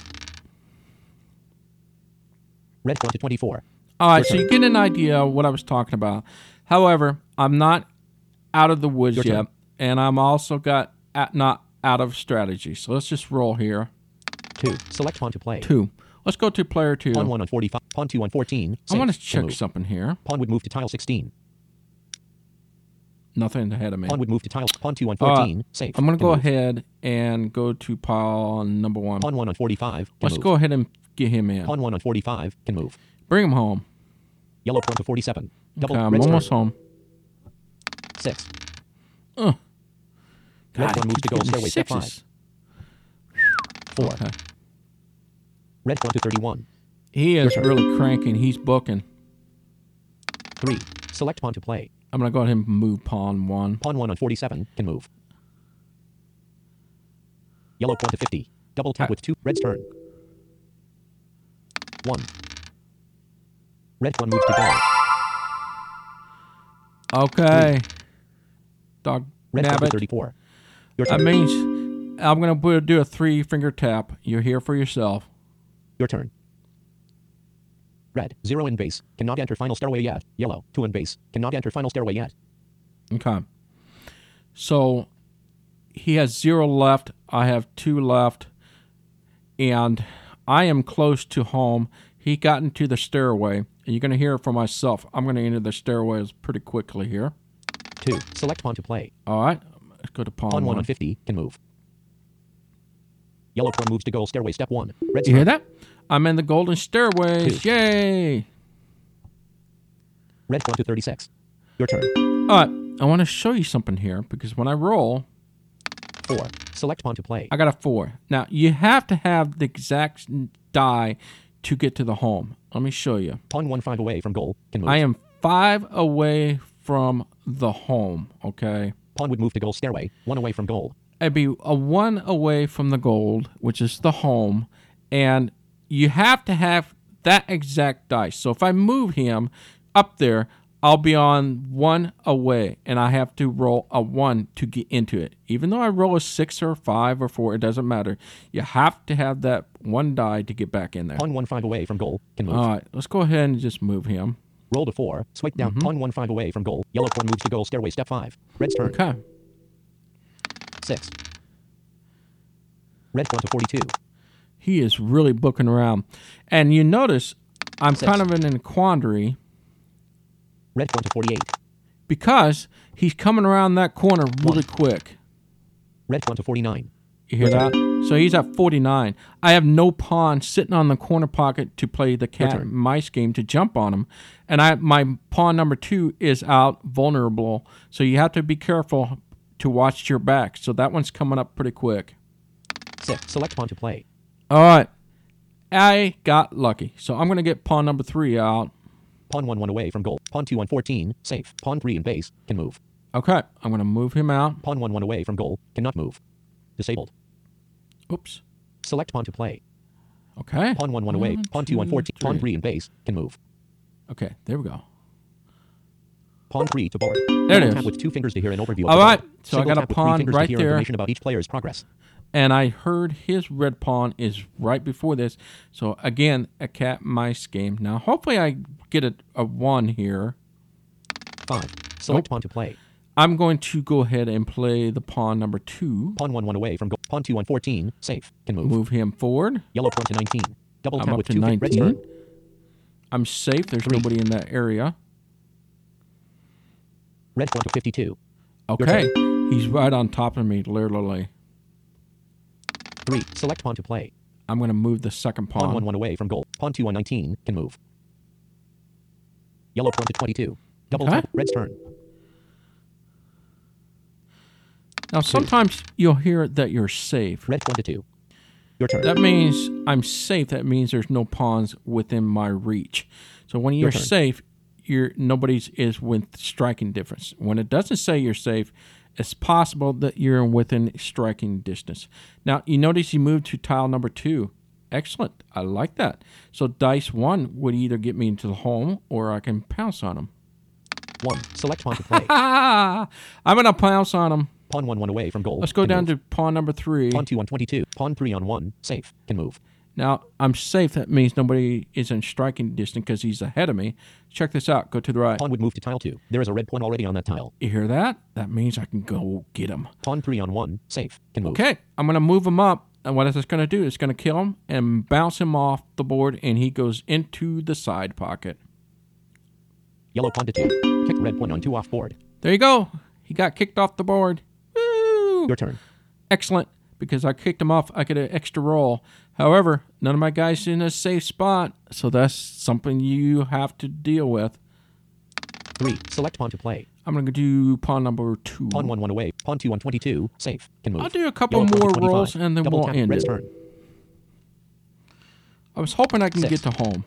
Red pawn to 24. All right, so you get an idea of what I was talking about. However, I'm not out of the woods Your yet, turn. and I'm also not out of strategy. So let's just roll here. 2. Select pawn to play. 2. Let's go to player 2. Pawn 1 on 45. Pawn 2 on 14. I want to Safe. Can check move. something here. Pawn would move to tile 16. Nothing ahead of me. Pawn would move to tile. Pawn 2 on 14. Safe. I'm going to Can go move. ahead and go to pile number 1. Pawn 1 on 45. Can Let's move. go ahead and get him in. Pawn 1 on 45. Can move. Bring him home. Yellow pawn to 47. Double Okay, I'm red's almost turn. home. 6. Ugh. Red God, pawn he moves to keeps goal getting stairway. Step 5. sixes. 4. Okay. Red pawn to 31. He is Your turn. really cranking. He's booking. 3. Select pawn to play. I'm going to go ahead and move pawn 1. Pawn 1 on 47. Can move. Yellow pawn to 50. Double tap with 2. Red's turn. 1. Red pawn moves to go. Okay. Dog Red pawn to nabbit. 34. Your That turn. means I'm going to do a 3-finger tap. You're here for yourself. Your turn. Red. 0 in base. Cannot enter final stairway yet. Yellow. 2 in base. Cannot enter final stairway yet. Okay. So he has 0 left. I have 2 left. And I am close to home. He got into the stairway. And you're going to hear it from myself. I'm going to enter the stairways pretty quickly here. 2. Select pawn to play. All right. Let's go to pawn Pawn 1 1. on 50. Can move. Yellow pawn moves to goal stairway. Step 1. Red's You hear turn. that? I'm in the golden stairways. 2. Yay. Red pawn to 36. Your turn. All right. I want to show you something here because when I roll, 4. Select pawn to play. I got a 4. Now, you have to have the exact die to get to the home. Let me show you. Pawn 1 5 away from goal. Can move. I am 5 away from the home, okay? Pawn would move to goal stairway. 1 away from goal. I'd be a 1 away from the gold, which is the home, and you have to have that exact dice. So if I move him up there, I'll be on 1 away, and I have to roll a 1 to get into it. Even though I roll a 6 or 5 or 4, it doesn't matter. You have to have that 1 die to get back in there. Pawn 1 5 away from goal. Can move. All right, let's go ahead and just move him. Roll to 4. Swipe down. Pawn 1 5 away from goal. Yellow pawn moves to goal stairway. Step 5. Red's turn. Okay. 6. Red pawn to 42. He is really booking around. And you notice I'm 6. kind of in a quandary Red pawn to 48. because he's coming around that corner really quick. Red pawn to 49. You hear that? So he's at 49. I have no pawn sitting on the corner pocket to play the cat turn. and mice game to jump on him. And my pawn number 2 is out vulnerable. So you have to be careful to watch your back. So that one's coming up pretty quick. 6. Select pawn to play. All right. I got lucky. So I'm going to get pawn number 3 out. Pawn 1 1 away from goal. Pawn 2 on 14. Safe. Pawn 3 in base. Can move. Okay. I'm going to move him out. Pawn 1 1 away from goal. Cannot move. Disabled. Oops. Select pawn to play. Okay. Pawn 1 1 away. Pawn 2 on 14. Pawn 3 in base. Can move. Okay. There we go. Pawn 3 to board. There it Double is. tap with 2 fingers to hear an overview of All the right. board. So I Single got a tap with 3 pawn fingers right to hear there. information about each player's progress. And I heard his red pawn is right before this. So again, a cat mice game. Now hopefully I get a 1 here. 5. Select Nope. pawn to play. I'm going to go ahead and play the pawn number 2. Pawn 1 1 away from goal. Pawn 2 on 14. Safe. Can move. Move him forward. Yellow pawn to 19. Double I'm tap up with to 2 Red's 19. turn. I'm safe. There's 3. nobody in that area. Red pawn to 52. Okay. He's right on top of me, literally. 3. Select pawn to play. I'm going to move the second Pawn pawn. 1 away from goal. Pawn 2 on 19 can move. Yellow pawn to 22. Double Okay. tap. Red's turn. Now, sometimes you'll hear that you're safe. Red pawn to 2. Your turn. That means I'm safe. That means there's no pawns within my reach. So when you're turn. safe, nobody's is with striking difference. When it doesn't say you're safe, it's possible that you're within striking distance. Now, you notice you moved to tile number 2. Excellent. I like that. So dice 1 would either get me into the home or I can pounce on him. 1. Select pawn to play. I'm going to pounce on him. Pawn 1 away from goal. Let's go can down move. to pawn number 3. Pawn 2 on 22. Pawn 3 on 1. Safe. Can move. Now, I'm safe. That means nobody is in striking distance because he's ahead of me. Check this out. Go to the right. Pawn would move to tile 2. There is a red pawn already on that tile. You hear that? That means I can go get him. Pawn 3 on 1. Safe. Can move. Okay, I'm going to move him up. And what is this going to do? It's going to kill him and bounce him off the board, and he goes into the side pocket. Yellow pawn to 2. Kick red pawn on 2 off board. There you go. He got kicked off the board. Woo! Your turn. Excellent. Because I kicked him off, I get an extra roll. However, none of my guys in a safe spot, so that's something you have to deal with. 3. Select pawn to play. I'm going to do pawn number 2. Pawn 1 away. Pawn 2 on 22. Safe. Can move. I'll do a couple Yellow pawn to more 25. rolls and then Double we'll tap. end Red's it. turn. I was hoping I can 6. get to home.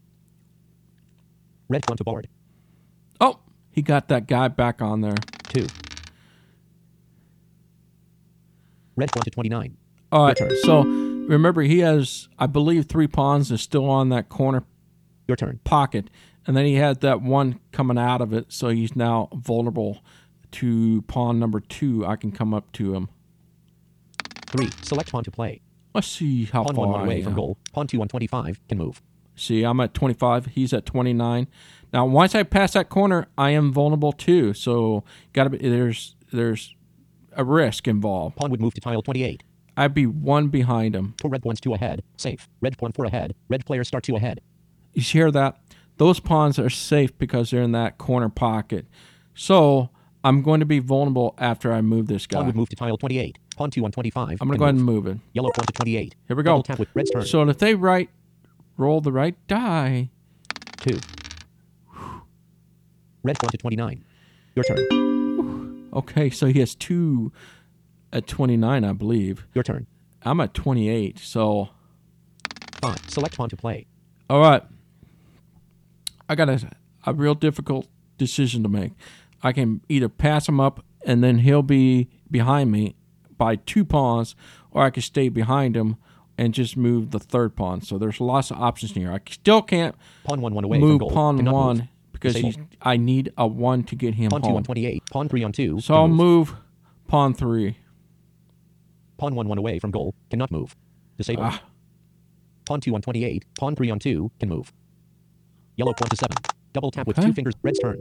Red pawn to board. Oh, he got that guy back on there. 2. Red pawn to 29. All right, Your turn. so remember he has, I believe, 3 pawns is still on that corner Your turn. pocket, and then he had that one coming out of it, so he's now vulnerable to pawn number 2. I can come up to him. 3. Select pawn to play. Let's see how Pawn far 1 I away am. from goal. Pawn 2 on 25 can move. See, I'm at 25. He's at 29. Now, once I pass that corner, I am vulnerable too. So, gotta be there's a risk involved. Pawn would move to tile 28. I'd be 1 behind him. 4 red pawns 2 ahead. Safe. Red pawn 4 ahead. Red player start 2 ahead. You hear that? Those pawns are safe because they're in that corner pocket. So, I'm going to be vulnerable after I move this guy. Pawn would move to tile 28. Pawn 2 on 25. I'm going to go ahead and move it. Yellow pawn to 28. Here we go. Double tap with red's turn. So, if they roll the right die. 2. Red pawn to 29. Your turn. Okay, so he has 2 at 29, I believe. Your turn. I'm at 28, so 5. Select pawn to play. all right. I got a real difficult decision to make. I can either pass him up and then he'll be behind me by 2 pawns, or I can stay behind him and just move the 3rd pawn. So there's lots of options here. I still can't Pawn 1 away from move goal. pawn Cannot 1 move. because Disabled. I need a 1 to get him Pawn 2 on home. 28. Pawn 3 on 2. So can I'll move pawn 3. Pawn 1 away from goal. Cannot move. Disabled. Ah. Pawn 2 on 28. Pawn 3 on 2 can move. Yellow pawn to 7. Double tap with Okay. 2 fingers. Red's turn.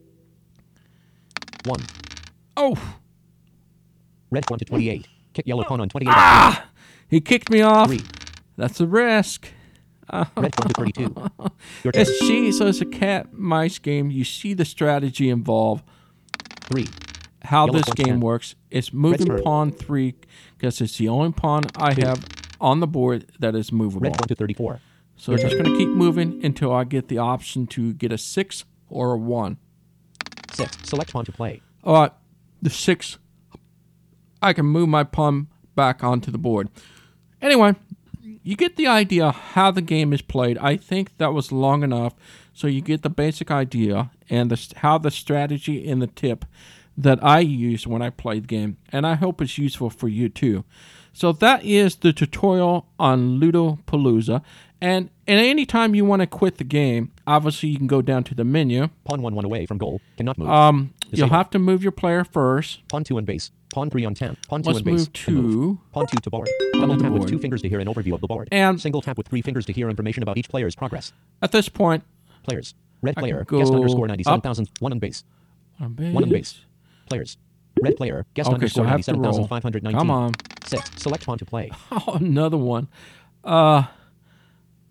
1. Oh, Red pawn to 28. Kick yellow pawn on 28. he kicked me off. 3. That's a risk. Red pawn to 32. Your turn. So it's a cat mice game. You see the strategy involved. 3. How Yellow this pawn game 10. works. It's moving turn. pawn 3 because it's the only pawn I 2. have on the board that is movable. Red pawn to 34. So I'm just going to keep moving until I get the option to get a 6 or a 1. 6. Select pawn to play. All right, the 6, I can move my pawn back onto the board. Anyway, you get the idea how the game is played. I think that was long enough so you get the basic idea and how the strategy and the tip that I use when I play the game, and I hope it's useful for you too. So that is the tutorial on Ludopalooza, and any time you want to quit the game, obviously you can go down to the menu. Pawn 1 away from goal. Cannot move. You'll Disabled. have to move your player first. Pawn 2 on base. Pawn 3 on 10. Pawn 2 Let's on base. move Can move. to Pawn 2 to board. on Double the tap with board. 2 fingers to hear an overview of the board. And- Single tap with 3 fingers to hear information about each player's progress. At this point, Players. Red I player. can Guest go underscore up. 97,000. 1 on base. on base. 1 on base. Players. Red player. Guest Okay, so underscore I have to roll. 97,519. Come on. 6. Select pawn to play. Oh, another one.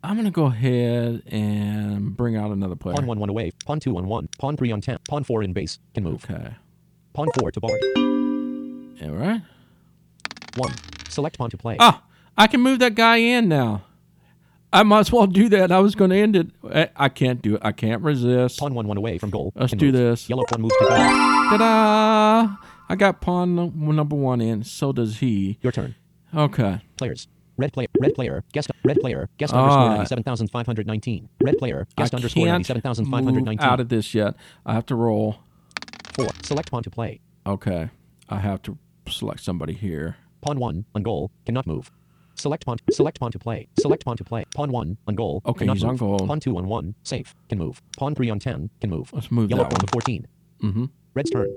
I'm going to go ahead and bring out another player. Pawn 1 away. Pawn 2 on 1. Pawn 3 on 10. Pawn 4 in base. Can move. Okay. Pawn 4 to board. All right. 1. Select pawn to play. Ah, I can move that guy in now. I might as well do that. I was going to end it. I can't do it. I can't resist. Pawn 1 away from goal. Let's Can do move. this. Yellow pawn moves to goal. Ta-da! I got pawn number 1 in. So does he. Your turn. Okay. Players. Red player, guest underscore 97,519. Red player, guest I underscore can't 97,519. move out of this yet. I have to roll. 4. Select pawn to play. Okay. I have to select somebody here. Pawn 1 on goal. Cannot move. Select pawn to play. Select pawn to play. Pawn 1 on goal. Okay, cannot he's move. on goal. Pawn 2 on 1. Safe. Can move. Pawn 3 on 10. Can move. Let's move Yellow that pawn one. to 14. Mm-hmm. Red's turn.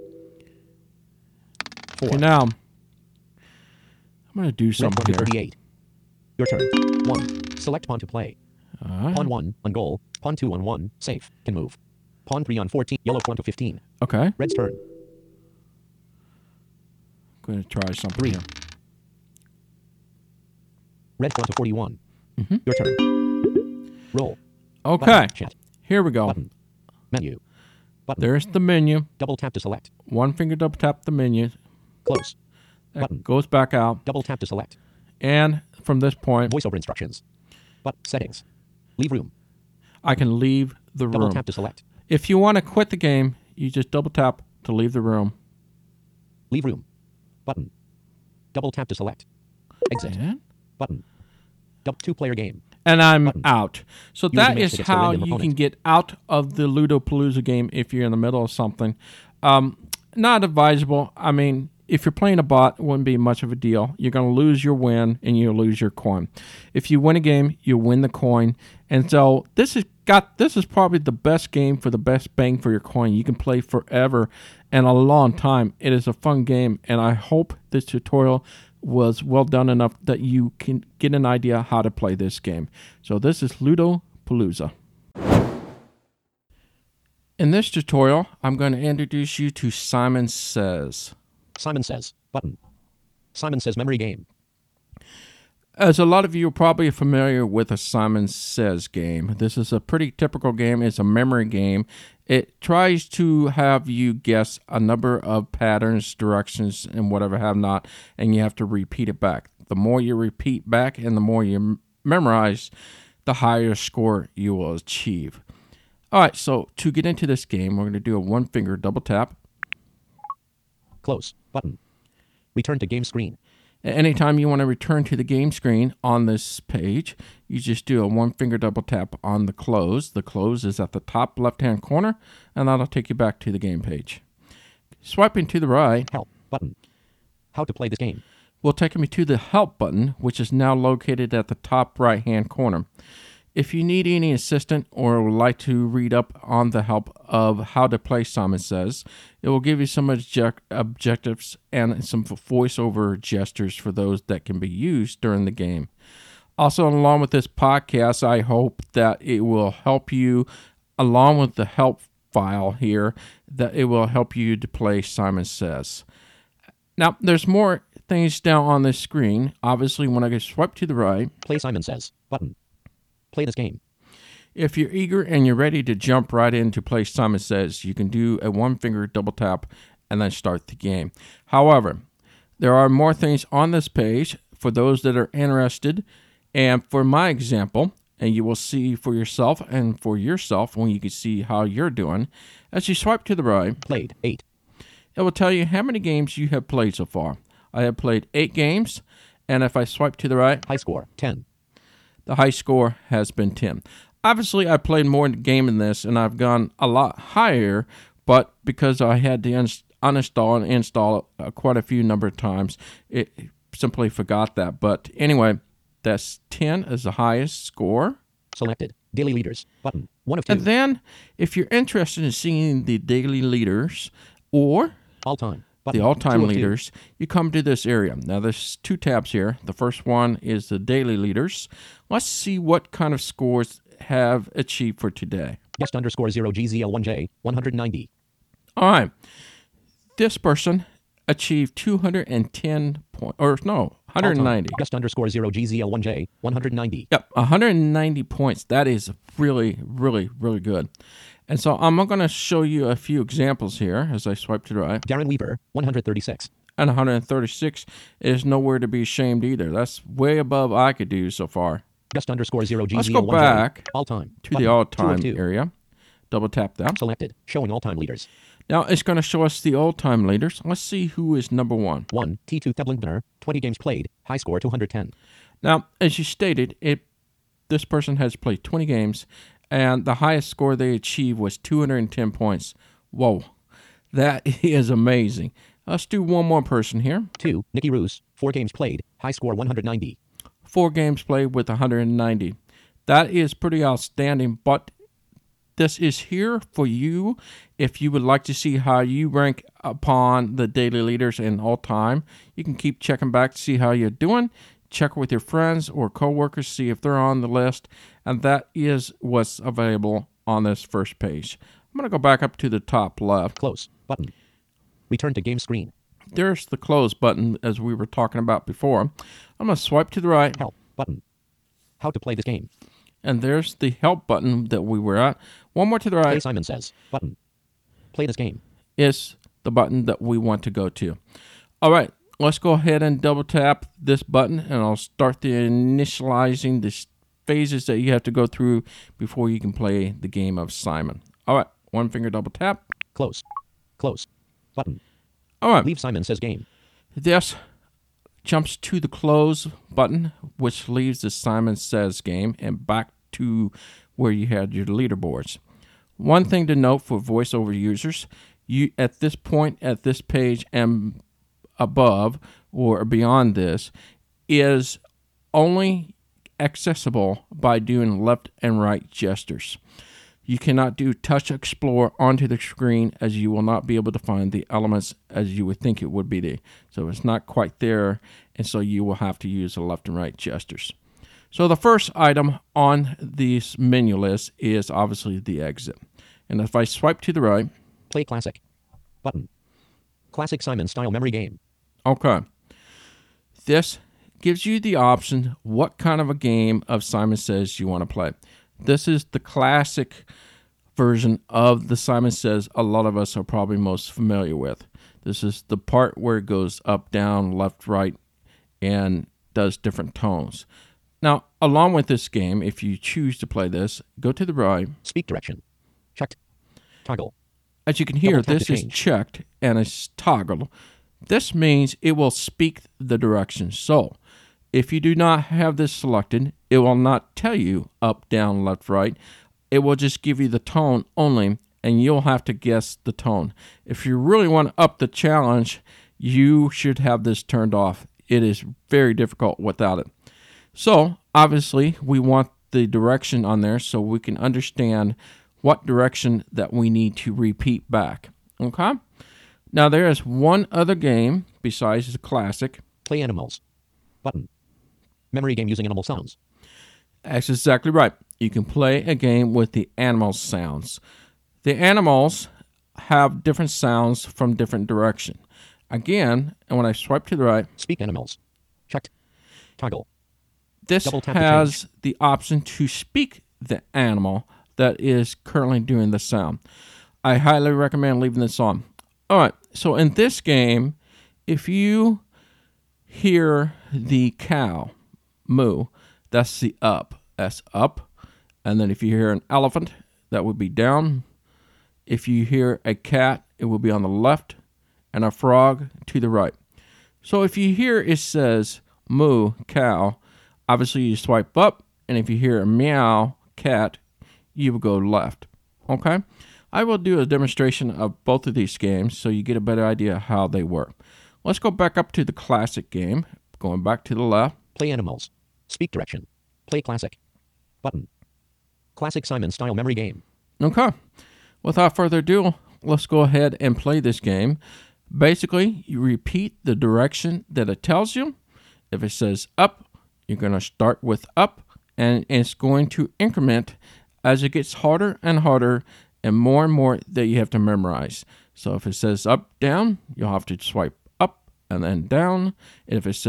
4. Okay, now I'm going to do Red something pawn to here. 38. Your turn. 1. Select pawn to play. All right. Pawn 1 on goal. Pawn 2 on 1. Safe. Can move. Pawn 3 on 14. Yellow pawn to 15. Okay. Red's turn. Going to try something 3. here. Red pawn to 41. Mhm. Your turn. Roll. Okay. Button. Chat. Here we go. Button. Menu. Button. There's the menu. Double tap to select. One finger double tap the menu. Close. That Button. goes back out. Double tap to select. And from this point, Voiceover instructions. But settings. Leave room. I can leave the Double room. tap to select. If you want to quit the game, you just double tap to leave the room. Leave room. Button. Double tap to select. Exit. And Button. Two-player game. I'm Button. out. So Use that the mouse is to get to how random you can opponent. get out of the Ludopalooza game if you're in the middle of something. Not advisable. I mean, if you're playing a bot, it wouldn't be much of a deal. You're going to lose your win and you'll lose your coin. If you win a game, you win the coin. And so this is probably the best game for the best bang for your coin. You can play forever and a long time. It is a fun game, and I hope this tutorial was well done enough that you can get an idea how to play this game. So this is Ludopalooza. In this tutorial, I'm going to introduce you to Simon Says. Simon Says. Button. Simon Says memory game. As a lot of you are probably familiar with a Simon Says game, this is a pretty typical game. It's a memory game. It tries to have you guess a number of patterns, directions, and whatever have not, and you have to repeat it back. The more you repeat back and the more you memorize, the higher score you will achieve. All right, so to get into this game, we're going to do a one-finger double tap. Close. Button. Return to game screen. Anytime you want to return to the game screen on this page, you just do a one-finger double tap on the close. The close is at the top left-hand corner, and that'll take you back to the game page. Swiping to the right Help. Button. How to play this game. will take me to the Help button, which is now located at the top right-hand corner. If you need any assistance or would like to read up on the help of how to play Simon Says, it will give you some objectives and some voiceover gestures for those that can be used during the game. Also, along with this podcast, I hope that it will help you, along with the help file here, that it will help you to play Simon Says. Now, there's more things down on this screen. Obviously, when I get swipe to the right, Play Simon Says. Button. Play this game. if you're eager and you're ready to jump right into play Simon Says, you can do a one-finger double tap and then start the game. However, there are more things on this page for those that are interested. And for my example, and you will see for yourself and for yourself when you can see how you're doing, as you swipe to the right, Played. 8. it will tell you how many games you have played so far. I have played 8 games, and if I swipe to the right, High score. 10. the high score has been 10. Obviously, I played more game in this, and I've gone a lot higher, but because I had to uninstall and install quite a few number of times, it simply forgot that. But anyway, that's 10 is the highest score. Selected. Daily leaders. Button. 1 of 2. And then, if you're interested in seeing the daily leaders or All time. the Button. all-time 2 of 2. leaders, you come to this area. Now, there's 2 tabs here. The first one is the daily leaders. Let's see what kind of scores have achieved for today. Guest underscore 0GZL1J. 190. All right. This person achieved 210 points, or no, 190. Just underscore 0GZL1J, 190. Yep, 190 points. That is really, really, really good. And so I'm going to show you a few examples here as I swipe to the right. Darren Weaver, 136. And 136 is nowhere to be ashamed either. That's way above I could do so far. Just underscore 0GZL1J. Let's go back all time. to the all-time 202. area. Double tap that. Selected. Showing all-time leaders. Now it's going to show us the all-time leaders. Let's see who is number one. 1. T2 Teblingner, 20 games played. High score 210. Now, as you stated, this person has played 20 games, and the highest score they achieved was 210 points. Whoa, that is amazing. Let's do one more person here. 2. Nicky Roos, 4 games played. High score 190. 4 games played with 190. That is pretty outstanding, but this is here for you if you would like to see how you rank upon the daily leaders in all time. You can keep checking back to see how you're doing. Check with your friends or coworkers, see if they're on the list, and that is what's available on this first page. I'm going to go back up to the top left. Close. Button. Return to game screen. There's the close button as we were talking about before. I'm going to swipe to the right. Help. Button. How to play this game. And there's the help button that we were at. One more to the Play right Simon Says. Button. Play this game. is the button that we want to go to. All right, let's go ahead and double tap this button, and I'll start the initializing the phases that you have to go through before you can play the game of Simon. All right, one finger double tap. Close. Close. Button. All right, Leave Simon Says game. this jumps to the close button, which leaves the Simon Says game and back to where you had your leaderboards. One thing to note for voiceover users, you at this point, at this page and above or beyond this, is only accessible by doing left and right gestures. You cannot do touch explore onto the screen, as you will not be able to find the elements as you would think it would be there. So it's not quite there, and so you will have to use the left and right gestures. So the first item on this menu list is obviously the exit. And if I swipe to the right, Play classic. Button. Classic Simon style memory game. okay, this gives you the option what kind of a game of Simon Says you want to play. This is the classic version of the Simon Says a lot of us are probably most familiar with. This is the part where it goes up, down, left, right, and does different tones. Now, along with this game, if you choose to play this, go to the right. Speak direction. Checked. Toggle. As you can hear, Double tap this to is change. checked and it's toggled. This means it will speak the direction. So, if you do not have this selected, it will not tell you up, down, left, right. It will just give you the tone only, and you'll have to guess the tone. If you really want to up the challenge, you should have this turned off. It is very difficult without it. So, obviously, we want the direction on there so we can understand what direction that we need to repeat back. Okay? Now, there is one other game besides the classic. Play animals. Button. Memory game using animal sounds. That's exactly right. You can play a game with the animal sounds. The animals have different sounds from different direction. Again, and when I swipe to the right, Speak animals. Checked. Toggle. this Double tap to has the option to speak the animal that is currently doing the sound. I highly recommend leaving this on. All right, so in this game, if you hear the cow moo, that's the up. That's up. And then if you hear an elephant, that would be down. If you hear a cat, it will be on the left, and a frog to the right. So if you hear it says moo, cow, obviously you swipe up, and if you hear a meow, cat, you will go left. Okay? I will do a demonstration of both of these games so you get a better idea how they work. Let's go back up to the classic game, going back to the left. Play animals. Speak direction. Play classic. Button. Classic Simon style memory game. Okay. Without further ado, let's go ahead and play this game. Basically, you repeat the direction that it tells you. If it says up, you're going to start with up, and it's going to increment as it gets harder and harder and more that you have to memorize. So if it says up, down, you'll have to swipe up and then down. If it says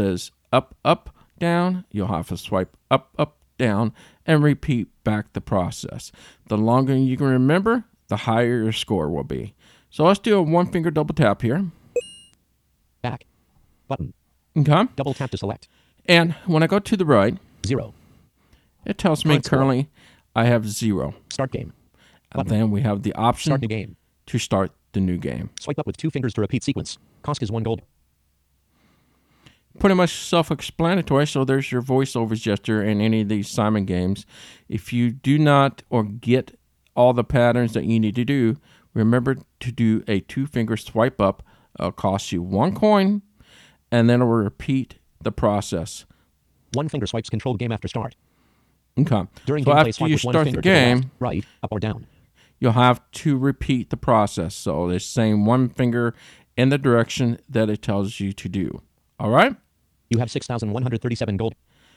up, up, down. You'll have to swipe up, up, down, and repeat back the process. The longer you can remember, the higher your score will be. So let's do a one-finger double tap here. Back. Button. Okay. Double tap to select. And when I go to the right, 0. it tells me Current score. currently I have 0. Start game. And then we have the option Start new game. to start the new game. Swipe up with 2 fingers to repeat sequence. Cost is 1 gold. Pretty much self-explanatory. So there's your voiceover gesture in any of these Simon games. If you do not or get all the patterns that you need to do, remember to do a 2-finger swipe up. It'll cost you 1 coin, and then it will repeat the process. 1 finger swipes control game after start. Okay. During So gameplay, after swipe you with 1 start finger the to the left, game, right, up or down. you'll have to repeat the process. So it's saying 1 finger in the direction that it tells you to do. All right? You have 6,137 gold.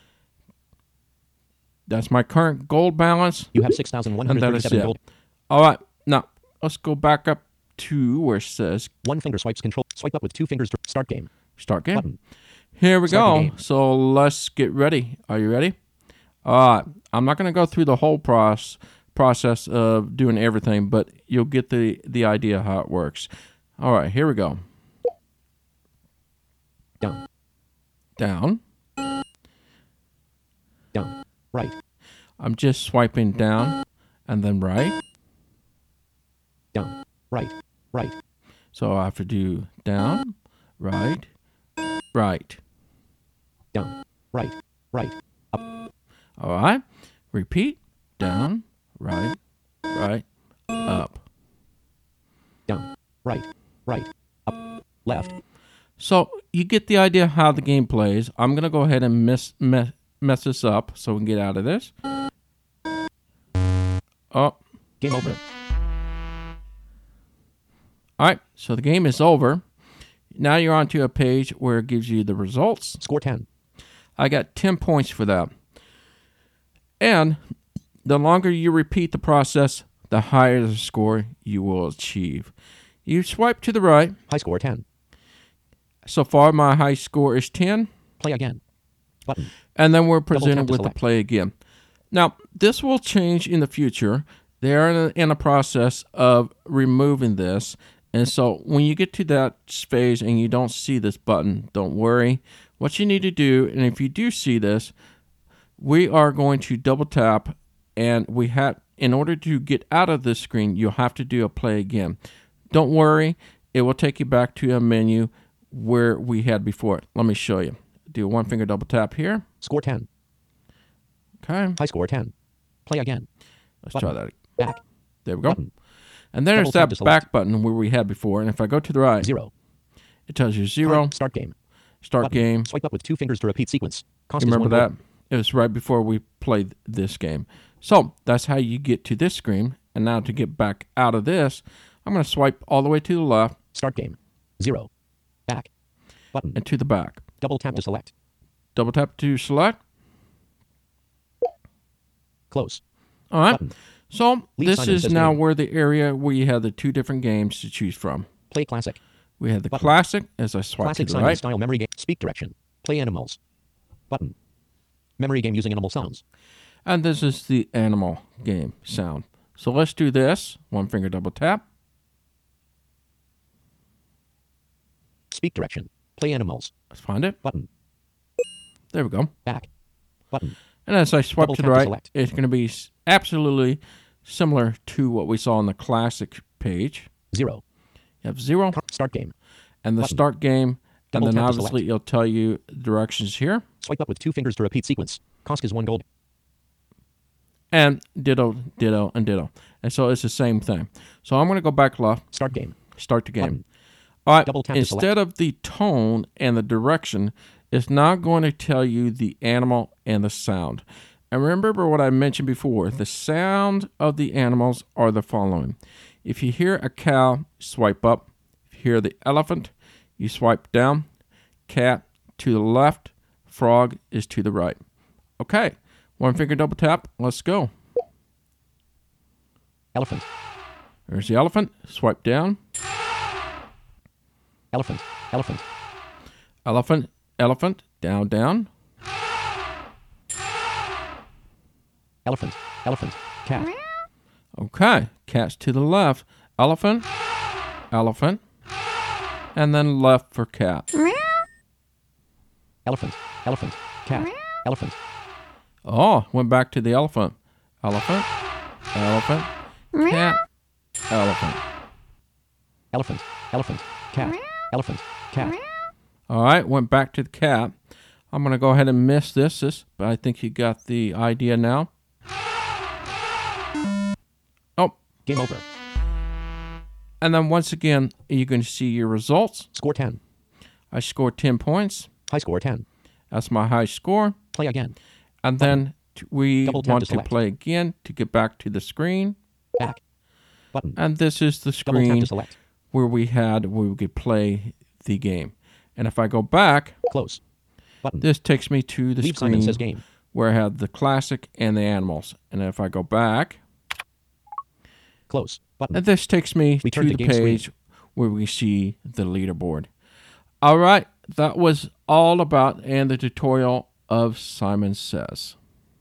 That's my current gold balance. You have And that is 6,137 it. gold. All right. Now, let's go back up to where it says 1 finger swipes control. Swipe up with 2 fingers to start game. start game. Button. Here we Start the go. game. So let's get ready. Are you ready? All right. I'm not going to go through the whole process of doing everything, but you'll get the idea how it works. All right. Here we go. Down. Down. Down. Right. I'm just swiping down and then right. Down. Right. Right. So I have to do down, right, right. Down. Right. Right. All right. Repeat. Down, right, right, up. Down. Right. Right. Up. Left. So you get the idea how the game plays. I'm going to go ahead and mess this up so we can get out of this. Oh. Game over. All right. So the game is over. Now you're onto a page where it gives you the results. Score 10. I got 10 points for that. And the longer you repeat the process, the higher the score you will achieve. You swipe to the right. High score 10. So far, my high score is 10. Play again. Button. And then we're tap presented to with the select. play again. Now, this will change in the future. They are in a process of removing this. And so when you get to that phase and you don't see this button, don't worry. What you need to do, and if you do see this, we are going to double tap, and in order to get out of this screen, you'll have to do a play again. Don't worry, it will take you back to a menu where we had before. Let me show you. Do a 1-finger double tap here. Score 10. Okay, High score 10. Play again. let's try that. Back. There we go. Button. And then Double there's tap that to select. back button where we had before. And if I go to the right, 0. it tells you 0, Start game. start Button. game. Swipe up with 2 fingers to repeat sequence. Cost You is remember 1 that? gold. It was right before we played this game. So that's how you get to this screen. And now to get back out of this, I'm going to swipe all the way to the left Start game. 0. Back. Button. and to the back. Double tap to select. Double tap to select. Close. All right. Button. So Leave this Simon is says now game. where the area where you have the 2 different games to choose from. Play classic. We have the Button. classic as I swipe Classic to the Simon right. style memory game. Speak direction. Play animals. Button. Memory game using animal sounds. And this is the animal game sound. So let's do this. 1-finger double tap. Speak direction. Play animals. Let's find it. Button. There we go. Back. Button. And as I swipe Double to tap the to right, select. it's going to be absolutely similar to what we saw on the classic page. 0. You have 0 Start game. and the Button. start game. Double And then tap to obviously select. it'll tell you directions here. Swipe up with 2 fingers to repeat sequence. Cost is 1 gold. And ditto, ditto, and ditto. And so it's the same thing. So I'm going to go back left, Start game. start the game. Button. All right, Double tap to instead select. of the tone and the direction, it's now going to tell you the animal and the sound. And remember what I mentioned before. The sound of the animals are the following. If you hear a cow, swipe up. If you hear the elephant, you swipe down. Cat to the left. Frog is to the right. Okay, 1-finger double tap. Let's go. Elephant. There's the elephant. Swipe down. Elephant. Elephant. Elephant, elephant, Down. Elephant. Cat. Okay. Cat's to the left. Elephant. And then left for cat. Elephant. Cat. Elephant. Oh, went back to the elephant. Elephant. Cat. Elephant. Elephant. Cat. Elephant. Cat. All right, went back to the cat. I'm going to go ahead and miss this, but I think you got the idea now. Oh. Game over. And then once again, you can see your results. Score 10. I scored 10 points. High score 10. That's my high score. Play again. And then we Double tap want to to select. play again to get back to the screen. Back. Button. And this is the Double tap screen to select. where we could play the game. And if I go back, Close. Button. this takes me to the Leave Simon screen says game. where I have the classic and the animals. And if I go back, Close. Button. and this takes me Return to to the game screen. page where we see the leaderboard. All right, that was all about and the tutorial of Simon Says.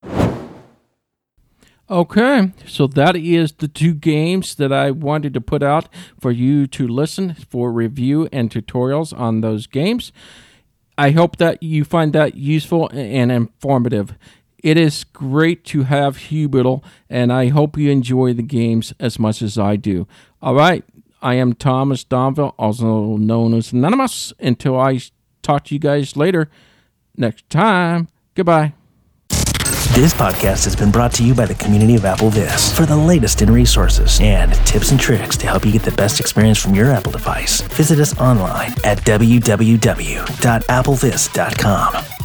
Okay, so that is the 2 games that I wanted to put out for you to listen for review and tutorials on those games. I hope that you find that useful and informative. It is great to have Hubital, and I hope you enjoy the games as much as I do. All right, I am Thomas Donville, also known as Anonymous. Until I talk to you guys later, next time, goodbye. This podcast has been brought to you by the community of Apple Viz. For the latest in resources and tips and tricks to help you get the best experience from your Apple device, visit us online at www.appleviz.com.